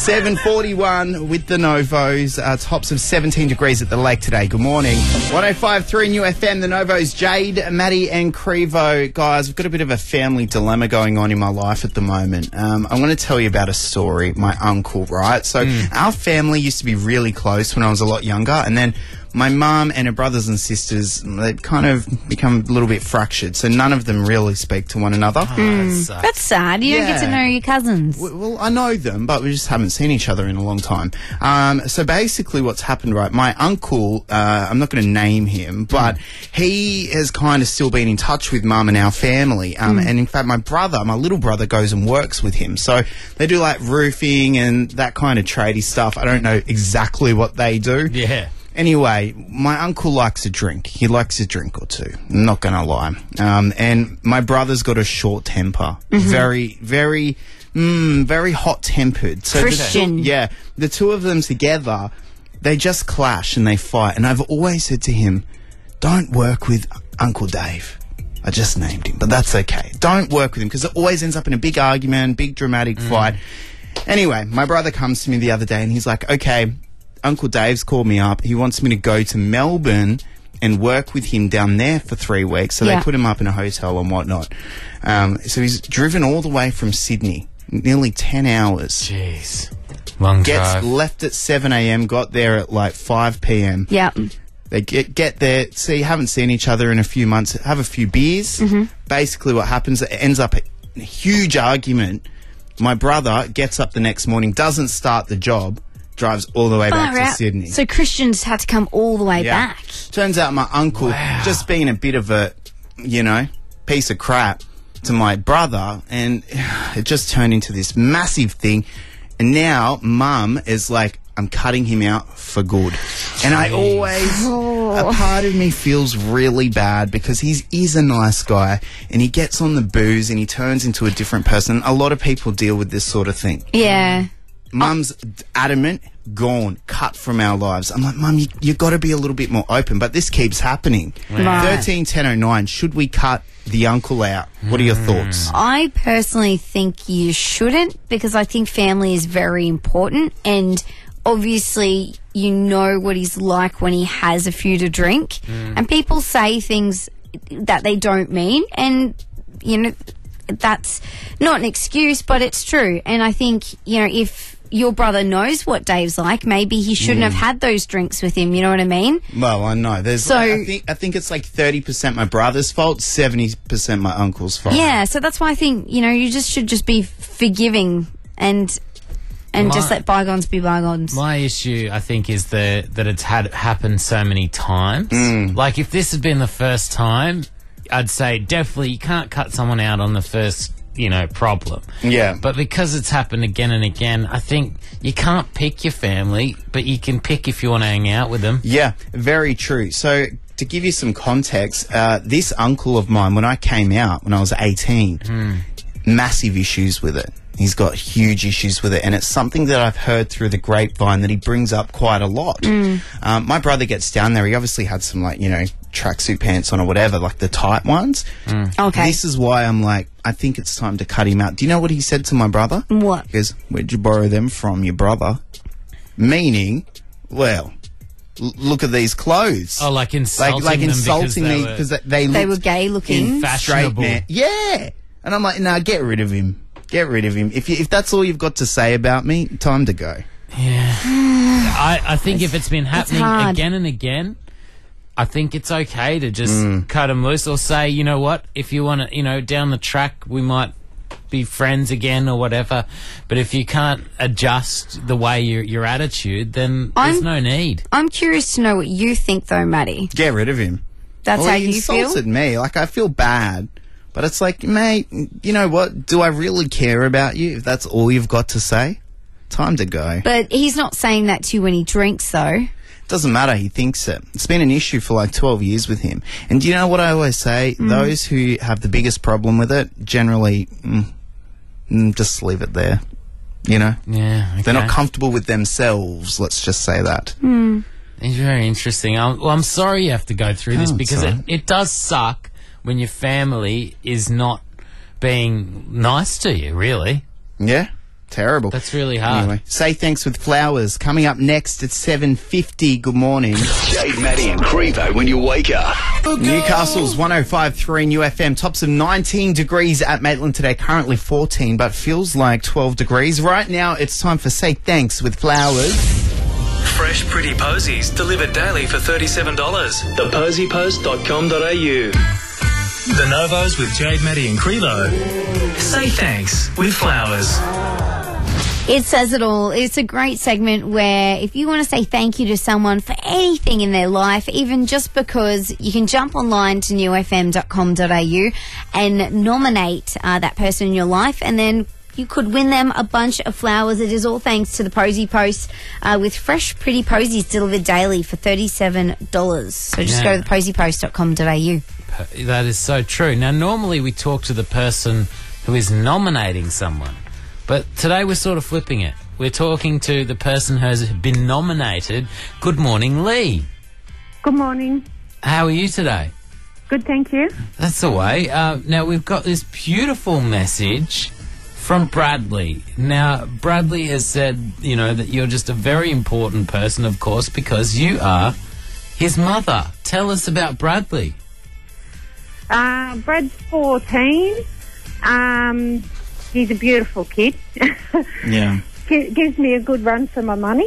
7:41 with the Novos. Tops of 17 degrees at the lake today. Good morning. 105.3 New FM. The Novos, Jade, Maddie and Crevo. Guys, we've got a bit of a family dilemma going on in my life at the moment. I'm going to tell you about a story. My uncle, right? So our family used to be really close when I was a lot younger, and then my mum and her brothers and sisters, they've kind of become a little bit fractured, so none of them really speak to one another. That's sad. You don't get to know your cousins. Well, I know them, but we just haven't seen each other in a long time. So basically what's happened, right, my uncle, I'm not going to name him, but he has kind of still been in touch with mum and our family. And in fact, my little brother goes and works with him. So they do like roofing and that kind of tradey stuff. I don't know exactly what they do. Yeah. Anyway, my uncle likes a drink. He likes a drink or two. I'm not going to lie. And my brother's got a short temper. Very, very, very hot-tempered. So Christian. The two of them together, they just clash and they fight. And I've always said to him, don't work with Uncle Dave. I just named him, but that's okay. Don't work with him because it always ends up in a big argument, big dramatic fight. Anyway, my brother comes to me the other day and he's like, okay, Uncle Dave's called me up. He wants me to go to Melbourne and work with him down there for 3 weeks. So they put him up in a hotel and whatnot. So he's driven all the way from Sydney, nearly 10 hours. Jeez. Long drive. Left at 7 a.m., got there at like 5 p.m. Yeah. They get there, see, haven't seen each other in a few months, have a few beers. Basically what happens, it ends up a huge argument. My brother gets up the next morning, doesn't start the job, drives all the way back to Sydney. So Christians had to come all the way back. Turns out my uncle, just being a bit of a, piece of crap to my brother, and it just turned into this massive thing. And now mum is like, I'm cutting him out for good. And I always, a part of me feels really bad because he's a nice guy and he gets on the booze and he turns into a different person. A lot of people deal with this sort of thing. Yeah. Mum's adamant, gone, cut from our lives. I'm like, Mum, you got to be a little bit more open. But this keeps happening. Right. 131009, should we cut the uncle out? What are your thoughts? I personally think you shouldn't, because I think family is very important, and obviously you know what he's like when he has a few to drink, and people say things that they don't mean, and that's not an excuse, but it's true. And I think if your brother knows what Dave's like, maybe he shouldn't have had those drinks with him, you know what I mean? Well, I know. I think it's like 30% my brother's fault, 70% my uncle's fault. Yeah, so that's why I think, you should just be forgiving and just let bygones be bygones. My issue, I think, is that it's happened so many times. Like, if this had been the first time, I'd say definitely you can't cut someone out on the first, problem. Yeah. But because it's happened again and again, I think you can't pick your family, but you can pick if you want to hang out with them. Yeah, very true. So to give you some context, this uncle of mine, when I came out, when I was 18, massive issues with it. He's got huge issues with it, and it's something that I've heard through the grapevine that he brings up quite a lot. My brother gets down there. He obviously had some, tracksuit pants on or whatever, like the tight ones. Okay. This is why I'm like, I think it's time to cut him out. Do you know what he said to my brother? What? He goes, where'd you borrow them from, your brother? Meaning, well, look at these clothes. Oh, like insulting insulting me because they were gay looking. Fashionable. Man. Yeah. And I'm like, nah, get rid of him. Get rid of him. If that's all you've got to say about me, time to go. Yeah. I think if it's been happening again and again, I think it's okay to just cut them loose or say, you know what, if you want to, down the track we might be friends again or whatever. But if you can't adjust the way your attitude, then there's no need. I'm curious to know what you think, though, Matty. Get rid of him. That's how you feel? He insulted me. Like, I feel bad. But it's like, mate, you know what? Do I really care about you if that's all you've got to say? Time to go. But he's not saying that to you when he drinks, though. Doesn't matter, he thinks it. It's been an issue for like 12 years with him. And do you know what I always say? Those who have the biggest problem with it generally just leave it there. You know? Yeah, okay. They're not comfortable with themselves, let's just say that. It's very interesting. I'm sorry you have to go through this because it does suck when your family is not being nice to you, really. Yeah. Terrible. That's really hard. Anyway, Say Thanks with Flowers. Coming up next at 7:50. Good morning. Jade, Maddie and Crevo when you wake up. Newcastle's 105.3 New FM. Tops of 19 degrees at Maitland today. Currently 14, but feels like 12 degrees. Right now, it's time for Say Thanks with Flowers. Fresh, pretty posies delivered daily for $37. Theposiepost.com.au. The Novos with Jade, Maddie and Crevo. Say Thanks with Flowers. It says it all. It's a great segment where if you want to say thank you to someone for anything in their life, even just because, you can jump online to newfm.com.au and nominate that person in your life, and then you could win them a bunch of flowers. It is all thanks to the Posy Post with fresh, pretty posies delivered daily for $37. So just go to theposypost.com.au. That is so true. Now, normally we talk to the person who is nominating someone, but today we're sort of flipping it. We're talking to the person who has been nominated. Good morning, Lee. Good morning. How are you today? Good, thank you. That's the way. Now, we've got this beautiful message from Bradley. Now, Bradley has said, that you're just a very important person, of course, because you are his mother. Tell us about Bradley. Brad's 14. He's a beautiful kid. Yeah. Gives me a good run for my money.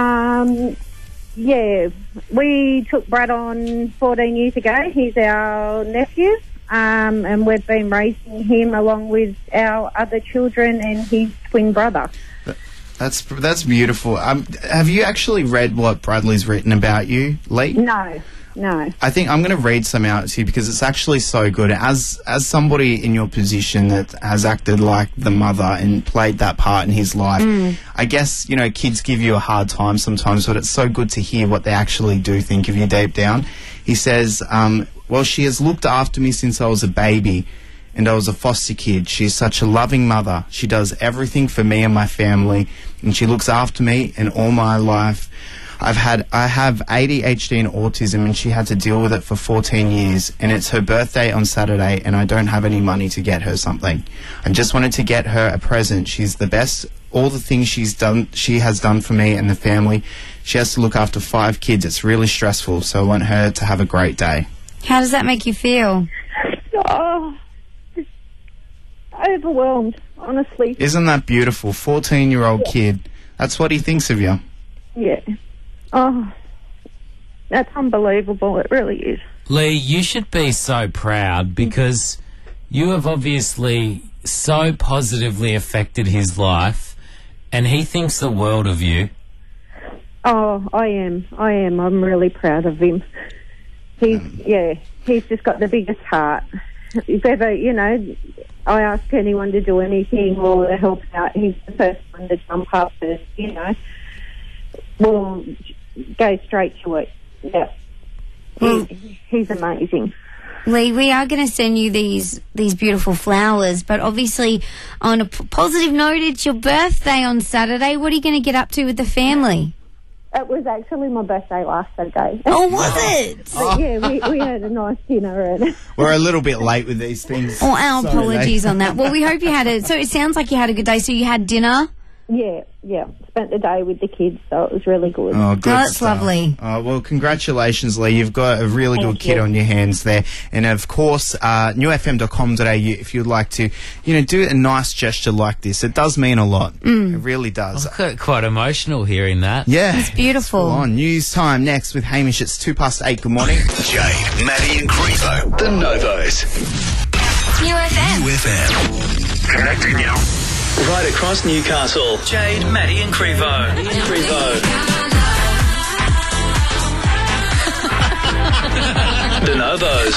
We took Brad on 14 years ago. He's our nephew. And we've been raising him along with our other children and his twin brother. That's beautiful. Have you actually read what Bradley's written about you, Lee? No. I think I'm going to read some out to you because it's actually so good. As somebody in your position that has acted like the mother and played that part in his life, I guess, kids give you a hard time sometimes, but it's so good to hear what they actually do think of you deep down. He says, well, she has looked after me since I was a baby and I was a foster kid. She's such a loving mother. She does everything for me and my family, and she looks after me and all my life. I have ADHD and autism, and she had to deal with it for 14 years, and it's her birthday on Saturday, and I don't have any money to get her something. I just wanted to get her a present. She's the best. All the things she has done for me and the family. She has to look after 5 kids. It's really stressful, so I want her to have a great day. How does that make you feel? Oh, just overwhelmed, honestly. Isn't that beautiful? 14-year-old kid. That's what he thinks of you. Yeah. Oh, that's unbelievable. It really is. Lee, you should be so proud because you have obviously so positively affected his life, and he thinks the world of you. Oh, I am. I'm really proud of him. He's just got the biggest heart. If ever, I ask anyone to do anything or to help out, he's the first one to jump up and, we'll go straight to it. Yeah. He's amazing. Lee, we are going to send you these beautiful flowers, but obviously on a positive note, it's your birthday on Saturday. What are you going to get up to with the family? It was actually my birthday last Saturday. Oh, was it? But yeah, we had a nice dinner. And we're a little bit late with these things. Oh, our apologies on that. Well, we hope you had so it sounds like you had a good day. So you had dinner? Yeah. Spent the day with the kids, so it was really good. Oh, good that's stuff. lovely. Oh, well, congratulations, Lee. You've got a really good kid on your hands there. And, of course, newfm.com.au, if you'd like to, do a nice gesture like this. It does mean a lot. It really does. I got quite emotional hearing that. Yeah. It's beautiful. On News Time next with Hamish. It's 8:02. Good morning. Jade, Maddie and Crevo, the Novos. New FM. UFM. Connecting you. Right across Newcastle. Jade, Maddie and Crevo. The Novos.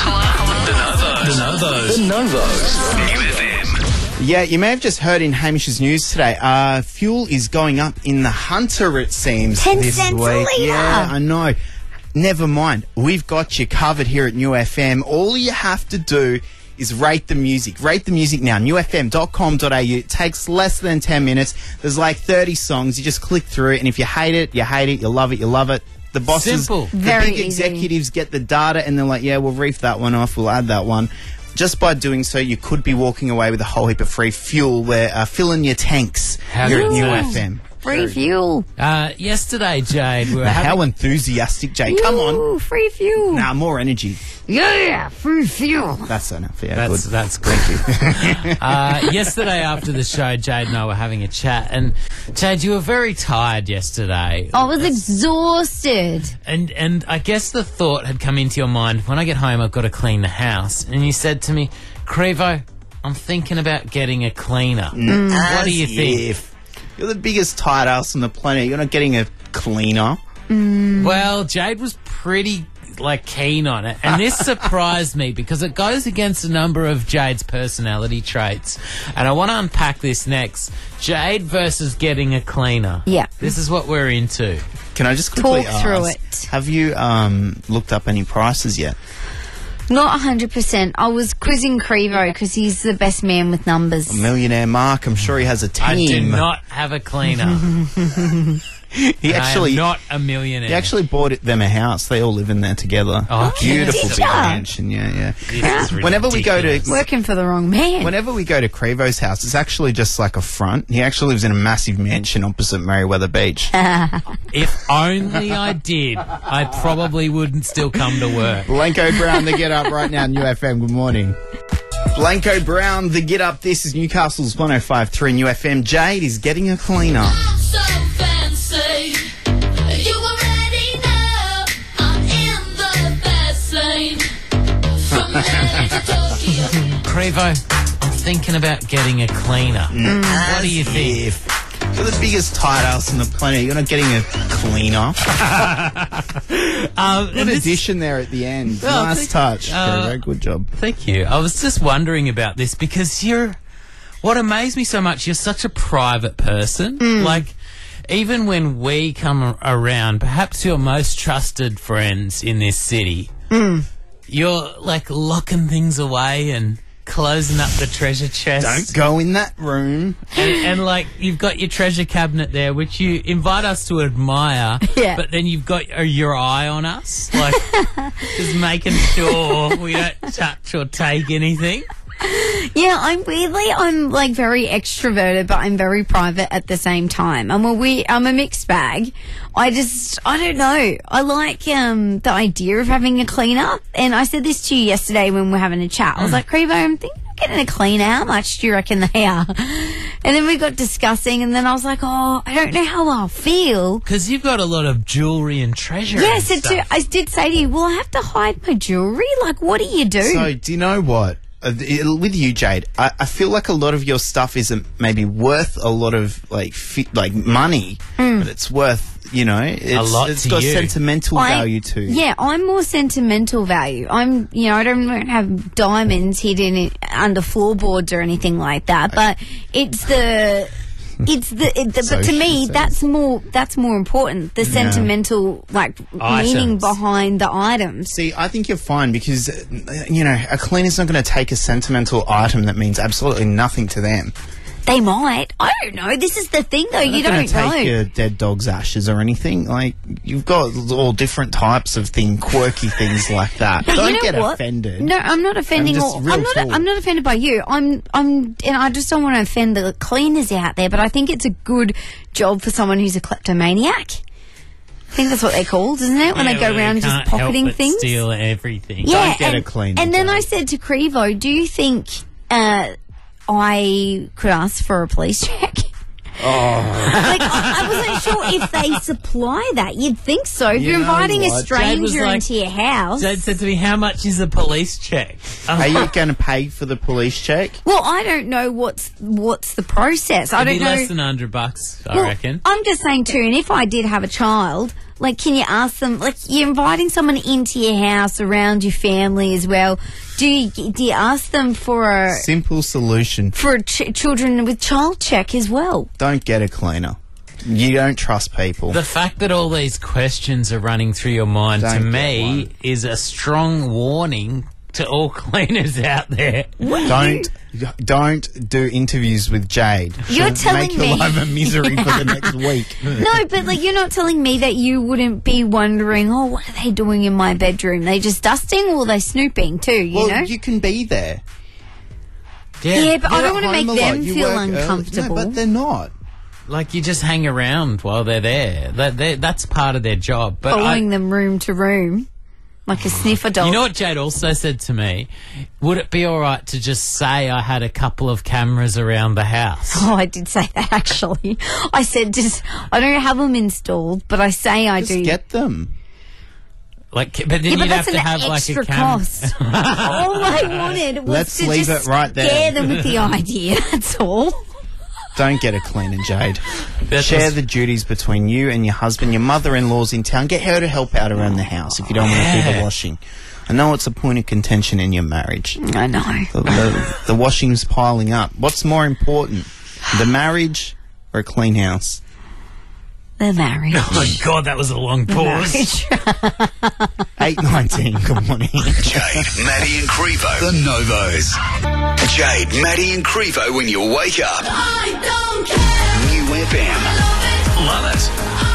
The Novos. New FM. Yeah, you may have just heard in Hamish's news today, fuel is going up in the Hunter, it seems. 10 this cents a week. litre. Yeah, I know. Never mind. We've got you covered here at New FM. All you have to do is rate the music. Rate the music now. newfm.com.au. It takes less than 10 minutes. There's like 30 songs. You just click through it, and if you hate it, you hate it. You love it, you love it. The bosses, Simple. the Very big easy. executives get the data, and they're like, yeah, we'll reef that one off. We'll add that one. Just by doing so, you could be walking away with a whole heap of free fuel where filling your tanks How here at good New is that? FM. Free fuel. Yesterday, Jade, we were Now, having... how enthusiastic, Jay. Come on. Ooh, free fuel. Nah, more energy. Yeah, free fuel. That's enough. Yeah, good. That's good. Yesterday after the show, Jade and I were having a chat, and Jade, you were very tired yesterday. I was exhausted. And I guess the thought had come into your mind, when I get home, I've got to clean the house. And you said to me, Crevo, I'm thinking about getting a cleaner. What do you think? You're the biggest tired ass on the planet. You're not getting a cleaner. Well, Jade was pretty keen on it, and this surprised me because it goes against a number of Jade's personality traits, and I want to unpack this next. Jade versus getting a cleaner. Yeah. This is what we're into. Can I just quickly Talk through ask, it. have you looked up any prices yet? Not 100%. I was quizzing Crevo because he's the best man with numbers. Millionaire Mark, I'm sure he has a team. I do not have a cleaner. He I actually am not a millionaire. He actually bought them a house. They all live in there together. Oh, beautiful did big ya? mansion. Yeah. This is Whenever we go to ridiculous. Working for the wrong man. Whenever we go to Crevo's house, it's actually just like a front. He actually lives in a massive mansion opposite Merriweather Beach. If only I did, I probably wouldn't still come to work. Blanco Brown, the Get Up right now, New FM. Good morning. Blanco Brown, the Get Up. This is Newcastle's 105.3 New FM. Jade is getting a cleaner. So fancy. You already know I'm in the best lane. From LA to Tokyo. Crevo, I'm thinking about getting a cleaner. What do you think? You're the biggest tired ass on the planet. You're not getting a cleaner. Good addition there at the end. Well, nice touch. Very good job. Thank you. I was just wondering about this because what amazed me so much, you're such a private person. Like, even when we come around, perhaps your most trusted friends in this city, you're like locking things away and closing up the treasure chest. Don't go in that room. And like, you've got your treasure cabinet there, which you invite us to admire, Yeah. but then you've got your eye on us, like, just making sure we don't touch or take anything. Yeah, I'm like very extroverted, but I'm very private at the same time. I'm a mixed bag. I don't know. I like the idea of having a cleaner. And I said this to you yesterday when we were having a chat. I was like, Crevo, I'm thinking of getting a cleaner. How much do you reckon they are? And then we got discussing, and then I was like, oh, I don't know how I'll feel. Because you've got a lot of jewellery and treasure. Yes, and stuff. I did say to you, will I have to hide my jewellery? Like, what do you do? So, do you know what? With you, Jade, I feel like a lot of your stuff isn't maybe worth a lot of like money, but it's worth, it's got sentimental value too. Yeah, I'm more sentimental value. I don't have diamonds hidden under floorboards or anything like that, but but to me, that's more important. The sentimental, meaning behind the items. See, I think you're fine because, a cleaner's not going to take a sentimental item that means absolutely nothing to them. They might. I don't know. This is the thing, though. You They're not don't gonna know. take your dead dog's ashes or anything. Like, you've got all different types of quirky things like that. But Don't you know get what? offended. No, I'm not offending. I'm just real talk. I'm not offended by you. And I just don't want to offend the cleaners out there. But I think it's a good job for someone who's a kleptomaniac. I think that's what they're called, isn't it? When they go around just pocketing things. Steal everything. Yeah, Don't get a cleaner. And then I said to Crevo, "Do you think I could ask for a police check?" Like, I wasn't sure if they supply that. You'd think so. If You you're know inviting a what? stranger into your house. Jade said to me, "How much is a police check?" Are you going to pay for the police check? Well, I don't know what's the process. I It'd don't be know. less than $100, I Well, reckon. I'm just saying too, and if I did have a child, like, can you ask them, like, you're inviting someone into your house around your family as well. Do you ask them for a Simple solution. children with child check as well? Don't get a cleaner. You don't trust people. The fact that all these questions are running through your mind, Don't to get me, is a strong warning to all cleaners out there. Don't do interviews with Jade. You're She'll telling make your me- life a misery for the next week. No, but like, you're not telling me that you wouldn't be wondering, oh, what are they doing in my bedroom? They just dusting or are they snooping too, you know? You can be there. Yeah, but I You're don't want to at make home a lot. them You feel work early. uncomfortable. No, but they're not. Like, you just hang around while they're there. That's part of their job. But Following them room to room. Like a sniffer dog. You know what Jade also said to me? Would it be all right to just say I had a couple of cameras around the house? Oh, I did say that, actually. I said, I don't have them installed, but I say I do. Get them. Like, but then Yeah, but you'd have that's to an have like a extra camera. cost. All I wanted was Let's to leave just it right there. scare them with the idea, that's all. Don't get a cleaner, Jade. That Share was- the duties between you and your husband. Your mother-in-law's in town. Get her to help out around the house if you don't want to do the washing. I know it's a point of contention in your marriage. I know. The washing's piling up. What's more important, the marriage or a clean house? The marriage. Oh my God, that was a long pause. 8:19. Good morning. Jade, Maddie and Crevo. The Novos. Jade, Maddie and Crevo when you wake up. I don't care. New FM. Love it.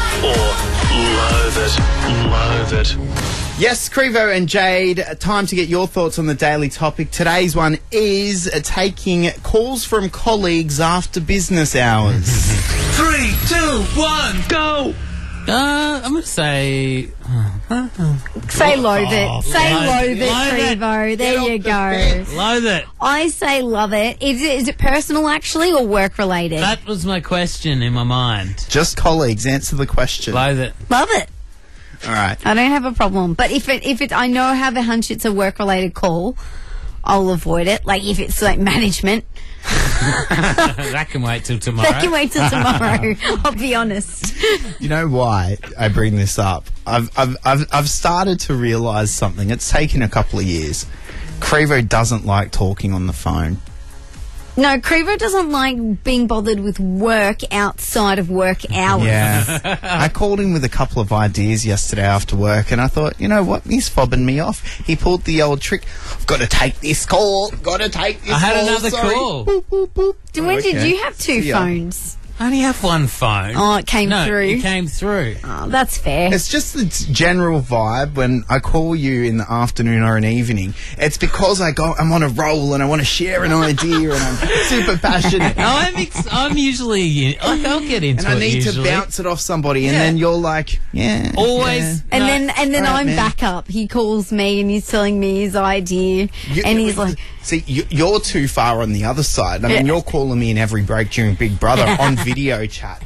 Or loathe it. Loathe it. Yes, Crevo and Jade, time to get your thoughts on the daily topic. Today's one is taking calls from colleagues after business hours. 3, 2, 1, go! I'm going to say... Say loathe it. Say loathe loathe it, it. Crevo. There you go. Loathe it. I say love it. Is it personal, actually, or work-related? That was my question in my mind. Just colleagues, answer the question. Loathe it. Love it. All right. I don't have a problem. But if it, I know I have a hunch it's a work-related call, I'll avoid it. Like, if it's like management, That can wait till tomorrow. that can wait till tomorrow. I'll be honest. You know why I bring this up? I've started to realise something. It's taken a couple of years. Crevo doesn't like talking on the phone. No, Crevo doesn't like being bothered with work outside of work hours. Yeah. I called him with a couple of ideas yesterday after work, and I thought, you know what? He's fobbing me off. He pulled the old trick. I've got to take this call. Got to take this I had call. another Sorry. call. Boop, boop, boop. When did Okay. you have two See ya. phones? I only have one phone. Oh, it came No, through. it came through. Oh, that's fair. It's just the general vibe when I call you in the afternoon or an evening. It's because I'm on a roll and I want to share an idea and I'm super passionate. I'm usually like I'll get into And I it need usually. to bounce it off somebody, and Yeah. then you're like, yeah. Always. And no. then All right, I'm man. back up. He calls me and he's telling me his idea, and he's like, See, you're too far on the other side. I mean, you're calling me in every break during Big Brother on video chat.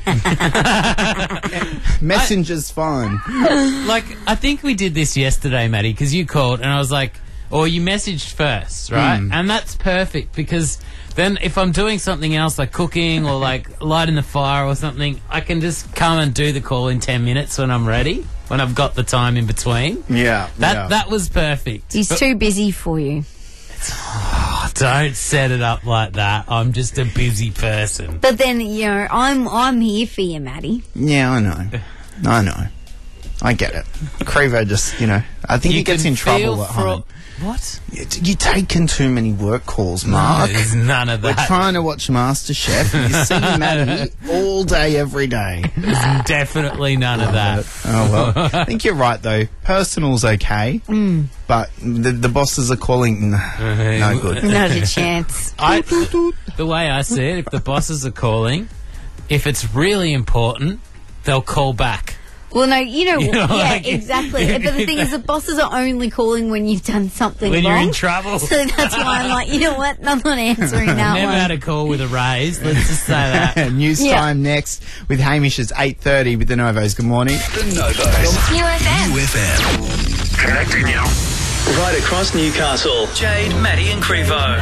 Messenger's fine. Like, I think we did this yesterday, Maddie, because you called and I was like, or you messaged first, right? And that's perfect because then if I'm doing something else like cooking or like lighting the fire or something, I can just come and do the call in 10 minutes when I'm ready, when I've got the time in between. Yeah. That was perfect. he's But- too busy for you. Don't set it up like that. I'm just a busy person. But then, I'm here for you, Maddie. Yeah, I know. I know. I get it. Crevo just, I think he gets in trouble at home. What? You're taking too many work calls, Mark. No, there's none of that. We're trying to watch MasterChef. And you see Maddie all day, every day. There's definitely none of that. Oh, well. I think you're right, though. Personal's okay, but the bosses are calling. No good. Not a chance. The way I see it, if the bosses are calling, if it's really important, they'll call back. Well, no, exactly. But the thing is, the bosses are only calling when you've done something when wrong. you're in trouble. So that's why I'm like, you know what? I'm not answering that Never one. had a call with a raise. Let's just say that. News time next with Hamish. It's 8:30 with the Novos. Good morning. The Novos. UFM. Connecting you. Right across Newcastle. Jade, Maddie and Crevo.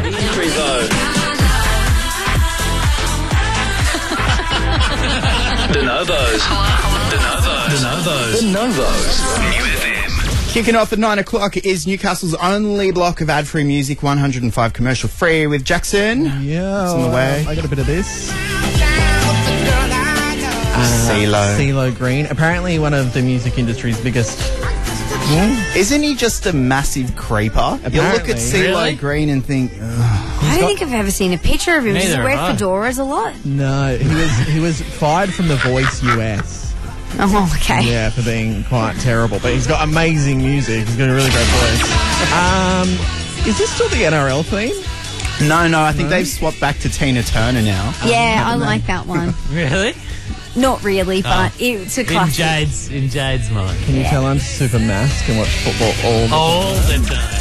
The Novos. New FM. Kicking off at 9 o'clock is Newcastle's only block of ad-free music, 105 commercial free with Jackson. Yeah. It's on the way. I got a bit of this. CeeLo Green. Apparently one of the music industry's biggest... Isn't he just a massive creeper? Apparently. You look at CeeLo Really? Green and think, I don't think I've ever seen a picture of him. Does he Neither wear have I. fedoras a lot? No, he was fired from The Voice US. Oh, okay. Yeah, for being quite terrible. But he's got amazing music. He's got a really great voice. Is this still the NRL theme? no, I think they've swapped back to Tina Turner now. Yeah, I like that one. Really? Not really, but it's a classic. In Jade's mind. Can you tell I'm super mask and watch football all the All the time.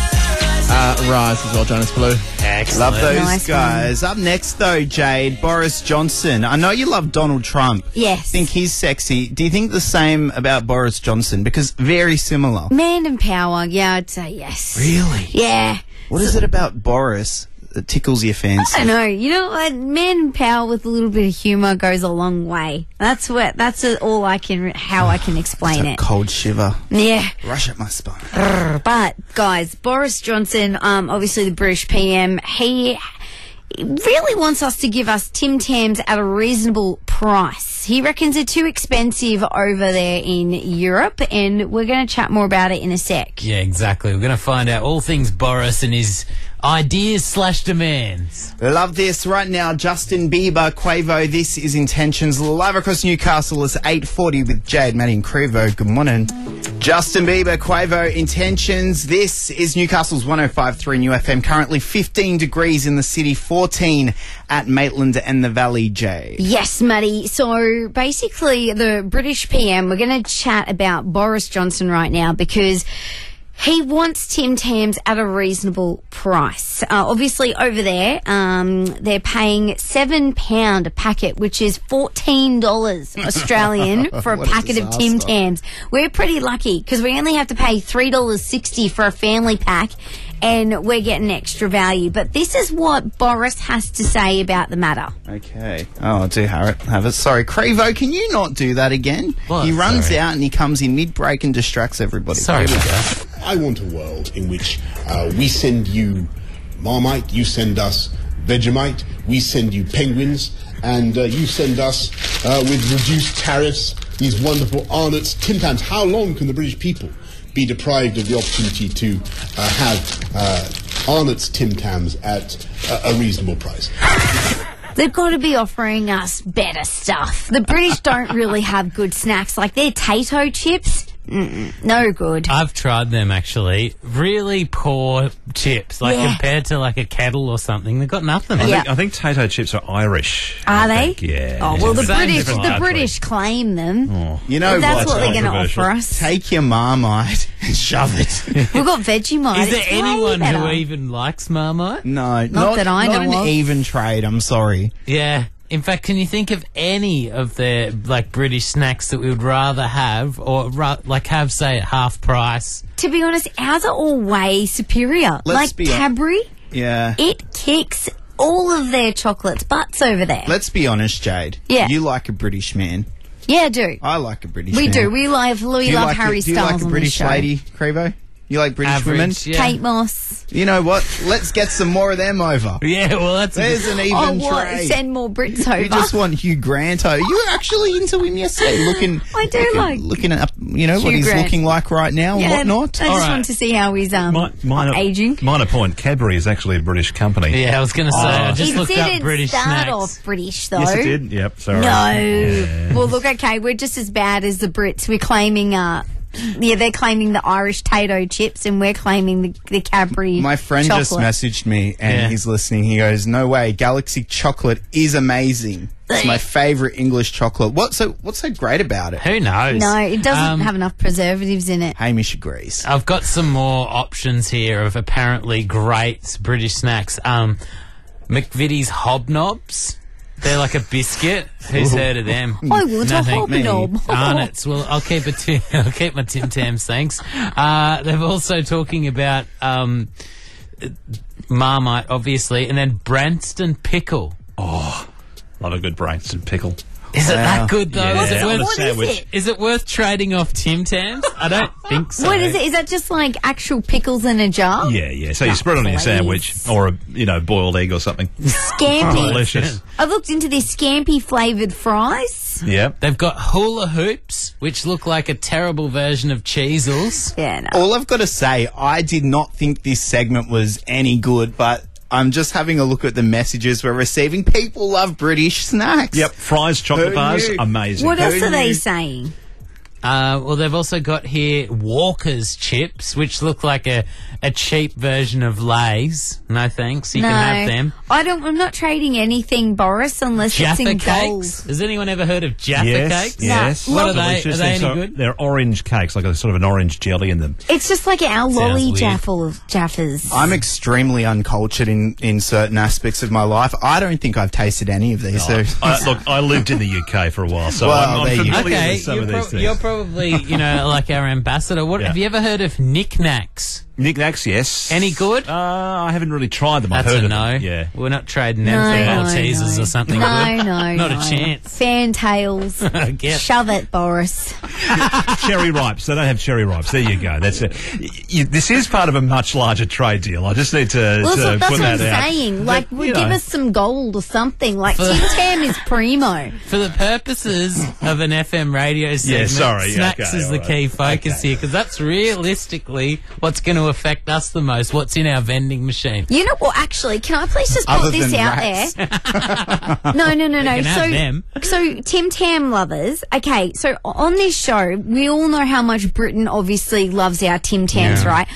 Rise as well, Jonas Blue. Excellent. Love those Nice guys. Up next, though, Jade, Boris Johnson. I know you love Donald Trump. Yes. Think he's sexy. Do you think the same about Boris Johnson? Because very similar. Man and power, yeah, I'd say yes. Really? Yeah. What is it about Boris that tickles your fancy? I don't know. You know what? Man and power with a little bit of humour goes a long way. That's all I can, how I can explain It's a it. cold shiver. Yeah. Rush up my spine. But, guys, Boris Johnson, obviously the British PM, he really wants us to give us Tim Tams at a reasonable price. He reckons they're too expensive over there in Europe, and we're going to chat more about it in a sec. Yeah, exactly. We're going to find out all things Boris and his ideas/demands. Love this. Right now, Justin Bieber, Quavo, This Is Intentions, live across Newcastle. It's 8:40 with Jade, Maddie and Crevo. Good morning. Justin Bieber, Quavo, Intentions. This is Newcastle's 105.3 New FM. Currently 15 degrees in the city, 14 at Maitland and the Valley, Jade. Yes, Maddie. So basically, the British PM, we're going to chat about Boris Johnson right now because he wants Tim Tams at a reasonable price. Obviously, over there, they're paying £7 a packet, which is $14 Australian for a What a packet of Tim disaster. Tams. We're pretty lucky because we only have to pay $3.60 for a family pack, and we're getting extra value. But this is what Boris has to say about the matter. Okay. Oh, I do have it. Sorry. Crevo, can you not do that again? What? He runs Sorry. out and he comes in mid-break and distracts everybody. Sorry Here we about go. I want a world in which we send you Marmite, you send us Vegemite, we send you penguins, and you send us with reduced tariffs these wonderful Arnott's Tim Tams. How long can the British people be deprived of the opportunity to have Arnott's Tim Tams at a reasonable price? They've got to be offering us better stuff. The British don't really have good snacks. Like their Tato chips, no good. I've tried them, actually. Really poor chips. Like, Yeah. compared to, like, a kettle or something, they've got nothing. Yeah. I think Tato chips are Irish. Are they? think, yeah. Oh, well, the Same British, different the country. British claim them. You know That's what? what they're going to controversial. offer us. Take your Marmite and shove it. We've got Vegemite. Is there It's way anyone better. who even likes Marmite? No, Not that I not know an of. even trade. I'm sorry. Yeah. In fact, can you think of any of their, like, British snacks that we would rather have, or, like, have, say, at half price? To be honest, ours are all way superior. Let's like be Cadbury, Yeah. it kicks all of their chocolates butts over there. Let's be honest, Jade. Yeah. You like a British man. Yeah, I do. I like a British We man. do. We love Do you Harry like, do you Styles like a on British this show. lady, Crevo? You like British Average, women? yeah. Kate Moss. You know what? Let's get some more of them over. Yeah, well, that's There's an even what? trade. Send more Brits over. You just want Hugh Grant over. You were actually into him yesterday, looking at what Hugh he's Grant. looking like right now Yeah, and whatnot. I just want to see how he's aging. Minor point, Cadbury is actually a British company. Yeah, I was going to say, I just It looked up didn't British start snacks. off British, though. Yes, it did. Yep, sorry. No. Yeah. Well, look, okay, we're just as bad as the Brits. We're claiming, they're claiming the Irish Tato chips, and we're claiming the Cadbury My friend chocolate. just messaged me, and he's listening. He goes, "No way, Galaxy chocolate is amazing. It's my favourite English chocolate." What's so great about it? Who knows? No, it doesn't have enough preservatives in it. Hamish agrees. I've got some more options here of apparently great British snacks. McVitie's Hobnobs. They're like a biscuit. Who's heard of them? I want a hobnob. Arnott's. Well, I'll keep I'll keep my Tim Tams, thanks. They're also talking about Marmite, obviously, and then Branston Pickle. Oh, love a good Branston pickle. Is it that good though? Yeah, Is it on a worth, sandwich. Is it worth trading off Tim Tams? I don't think so. What is it? Is that just like actual pickles in a jar? Yeah. So you spread it on your sandwich or a boiled egg or something. Scampi. Delicious. I've looked into this scampi flavoured fries. Yep. They've got hula hoops, which look like a terrible version of Cheezels. Yeah, no. All I've got to say, I did not think this segment was any good, but I'm just having a look at the messages we're receiving. People love British snacks. Yep. Fries, chocolate Who bars, knew? amazing. What else Who are they knew? saying? Well, they've also got here Walker's chips, which look like a cheap version of Lay's. No thanks. You no, can have them. I'm not trading anything, Boris, unless Jaffa it's in gold. cakes. Has anyone ever heard of Jaffa cakes? Yes. What are they? Delicious. Are they They're any good? They're orange cakes, like a sort of an orange jelly in them. It's just like our lolly weird. Jaffas. I'm extremely uncultured in certain aspects of my life. I don't think I've tasted any of these. So. Look, I lived in the UK for a while, so Well, I'm there you go. familiar Okay, with some of these things. you're probably, like our ambassador. What Yeah. have you ever heard of knickknacks? Knickknacks, yes. Any good? I haven't really tried them. I've That's heard a of no. them. Yeah. We're not trading them No, for Maltesers or something No, good. no, Not no. a chance. Fantails. Get- Shove it, Boris. Cherry ripes. They don't have cherry ripes. There you go. That's it. This is part of a much larger trade deal. I just need to, Well, to that's put what I'm that out. saying. Like, But, give us some gold or something. Like, Tim Tam is primo. For the purposes of an FM radio segment, sorry, snacks okay, is the all key right. focus here, because that's realistically what's going to affect us the most, what's in our vending machine. You know what? Actually, can I please just Other put this than out rats. there? No. can have them. So Tim Tam lovers. Okay, so on this show, we all know how much Britain obviously loves our Tim Tams, right?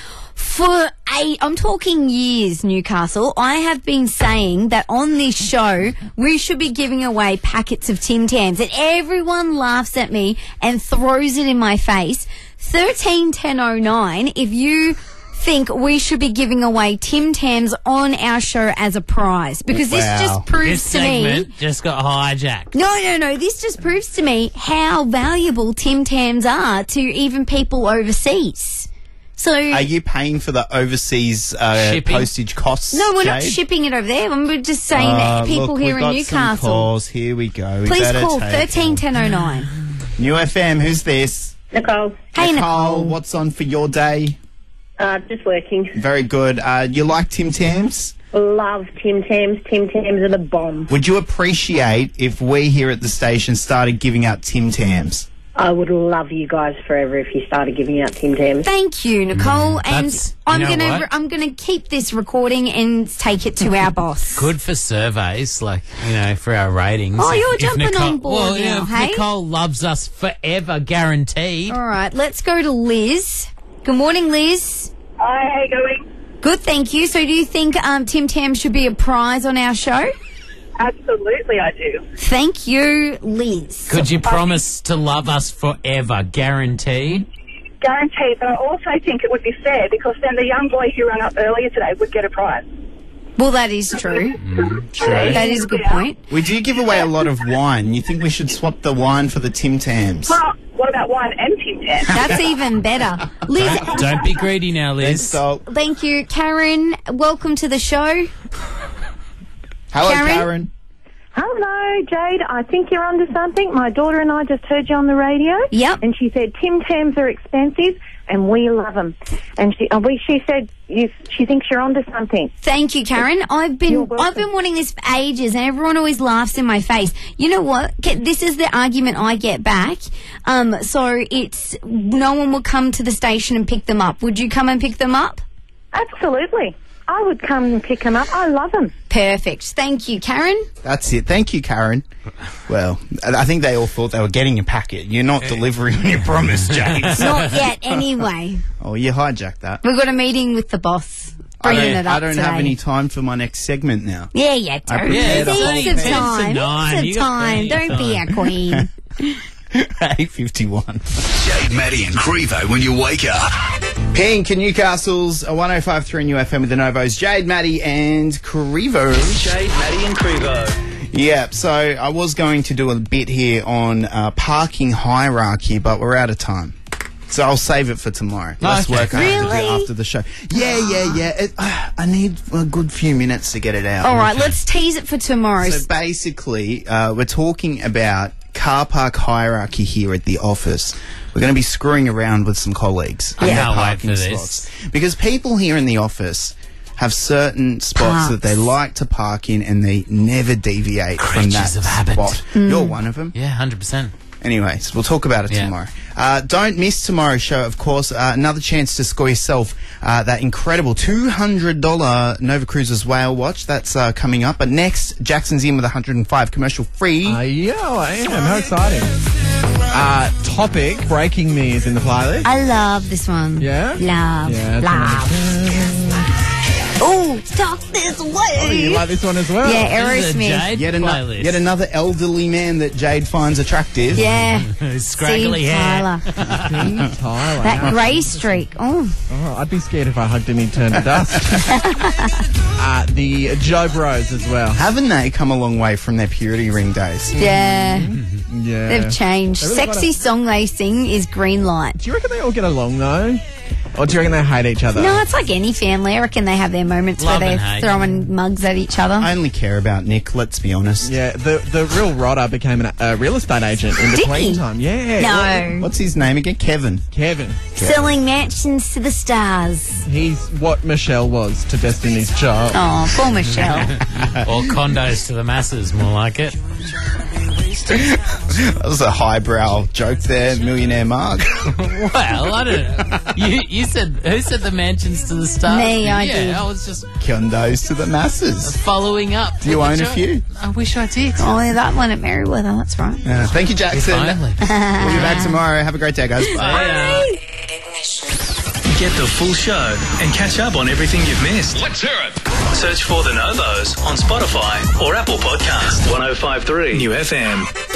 I'm talking years, Newcastle, I have been saying that on this show, we should be giving away packets of Tim Tams, and everyone laughs at me and throws it in my face. 131009, if you think we should be giving away Tim Tams on our show as a prize, because this Wow. just proves This to me. segment just got hijacked. No. This just proves to me how valuable Tim Tams are to even people overseas. So, Are you paying for the overseas Shipping? postage costs? no, we're not Jade? shipping it over there. We're just saying that people look, here we've in got some Newcastle. calls. Here we go. We Please better call take 131009. New FM. Who's this? Nicole, Hey, Nicole. What's on for your day? just working. Very good. You like Tim Tams? Love Tim Tams. Tim Tams are the bomb. Would you appreciate if we here at the station started giving out Tim Tams? I would love you guys forever if you started giving out Tim Tams. Thank you, Nicole. And that's- I'm you know gonna what? I'm gonna keep this recording and take it to our boss. Good for surveys, like, for our ratings. Oh, you're If jumping Nicole, on board well, now, if hey? Nicole loves us forever, guaranteed. All right, let's go to Liz. Good morning, Liz. Hi, how you going? Good, thank you. So, do you think Tim Tam should be a prize on our show? Absolutely, I do. Thank you, Liz. Could you promise to love us forever, guaranteed? Guaranteed, but I also think it would be fair because then the young boy who rang up earlier today would get a prize. Well, that is true. True. That is a good point. We do give away a lot of wine. You think we should swap the wine for the Tim Tams? Well, what about wine and Tim Tams? That's even better. Liz, Don't be greedy now, Liz. So, thank you. Karen, welcome to the show. hello, Karen? Karen. Hello, Jade. I think you're onto something. My daughter and I just heard you on the radio. Yep. And she said Tim Tams are expensive. and we love them. And she said she thinks you're onto something. Thank you, Karen. I've been wanting this for ages, and everyone always laughs in my face. You know what? This is the argument I get back. So it's no one will come to the station and pick them up. Would you come and pick them up? Absolutely. I would come and pick them up. I love them. Perfect. Thank you, Karen. That's it. Thank you, Karen. Well, I think they all thought they were getting a packet. You're not delivering on your promise, James. Not yet, anyway. Oh, you hijacked that. We've got a meeting with the boss. Bringing it up I don't have any time for my next segment now. Yeah, don't. Heaps of time. Don't be a queen. 8:51. Jade, Maddie and Crevo when you wake up. Pink and Newcastle's 105.3 New FM with the Novos. Jade, Maddie and Crevo. Jade, Maddie and Crevo. Yeah, so I was going to do a bit here on parking hierarchy, but we're out of time. So I'll save it for tomorrow. Let's work on it after the show. Yeah. I need a good few minutes to get it out. All right, let's tease it for tomorrow. So basically, we're talking about car park hierarchy here at the office. We're going to be screwing around with some colleagues. I can't wait for this. Because people here in the office have certain spots that they like to park in and they never deviate from that spot. You're one of them. Yeah, 100%. Anyways, we'll talk about it tomorrow. Don't miss tomorrow's show, of course. Another chance to score yourself that incredible $200 Nova Cruises whale watch. That's coming up. But next, Jackson's in with 105 commercial free. Yeah, I am. How exciting. Topic, Breaking Me is in the playlist. I love this one. Yeah? Love. Oh, talk this way. Oh, you like this one as well? Yeah, Aerosmith. Yet another elderly man that Jade finds attractive. Yeah. Scraggly hair. Tyler. That grey streak. Oh, I'd be scared if I hugged him, he'd turn to dust. The Joe Bros as well. Haven't they come a long way from their purity ring days? yeah. Yeah. They've changed. They really Sexy song they sing is Green Light. Do you reckon they all get along though? Or do you reckon they hate each other? No, it's like any family. I reckon they have their moments where they're throwing mugs at each other. I only care about Nick, let's be honest. Yeah, the real rodder became a real estate agent in between time. Yeah. No. What's his name again? Kevin. Selling mansions to the stars. He's what Michelle was to Destiny's Child. Oh, poor Michelle. Or condos to the masses, more like it. That was a highbrow joke there, Millionaire Mark. Well, I don't know. You said, who said the mansions to the stars? Me, I did. Yeah, I was just Condos to the masses. following up. Do you own a few? I wish I did. Oh, yeah, that one at Merriweather. That's right. Thank you, Jackson. Finally. We'll be back tomorrow. Have a great day, guys. Bye. Get the full show and catch up on everything you've missed. Let's hear it. Search for The Novos on Spotify or Apple Podcasts. 105.3 New FM.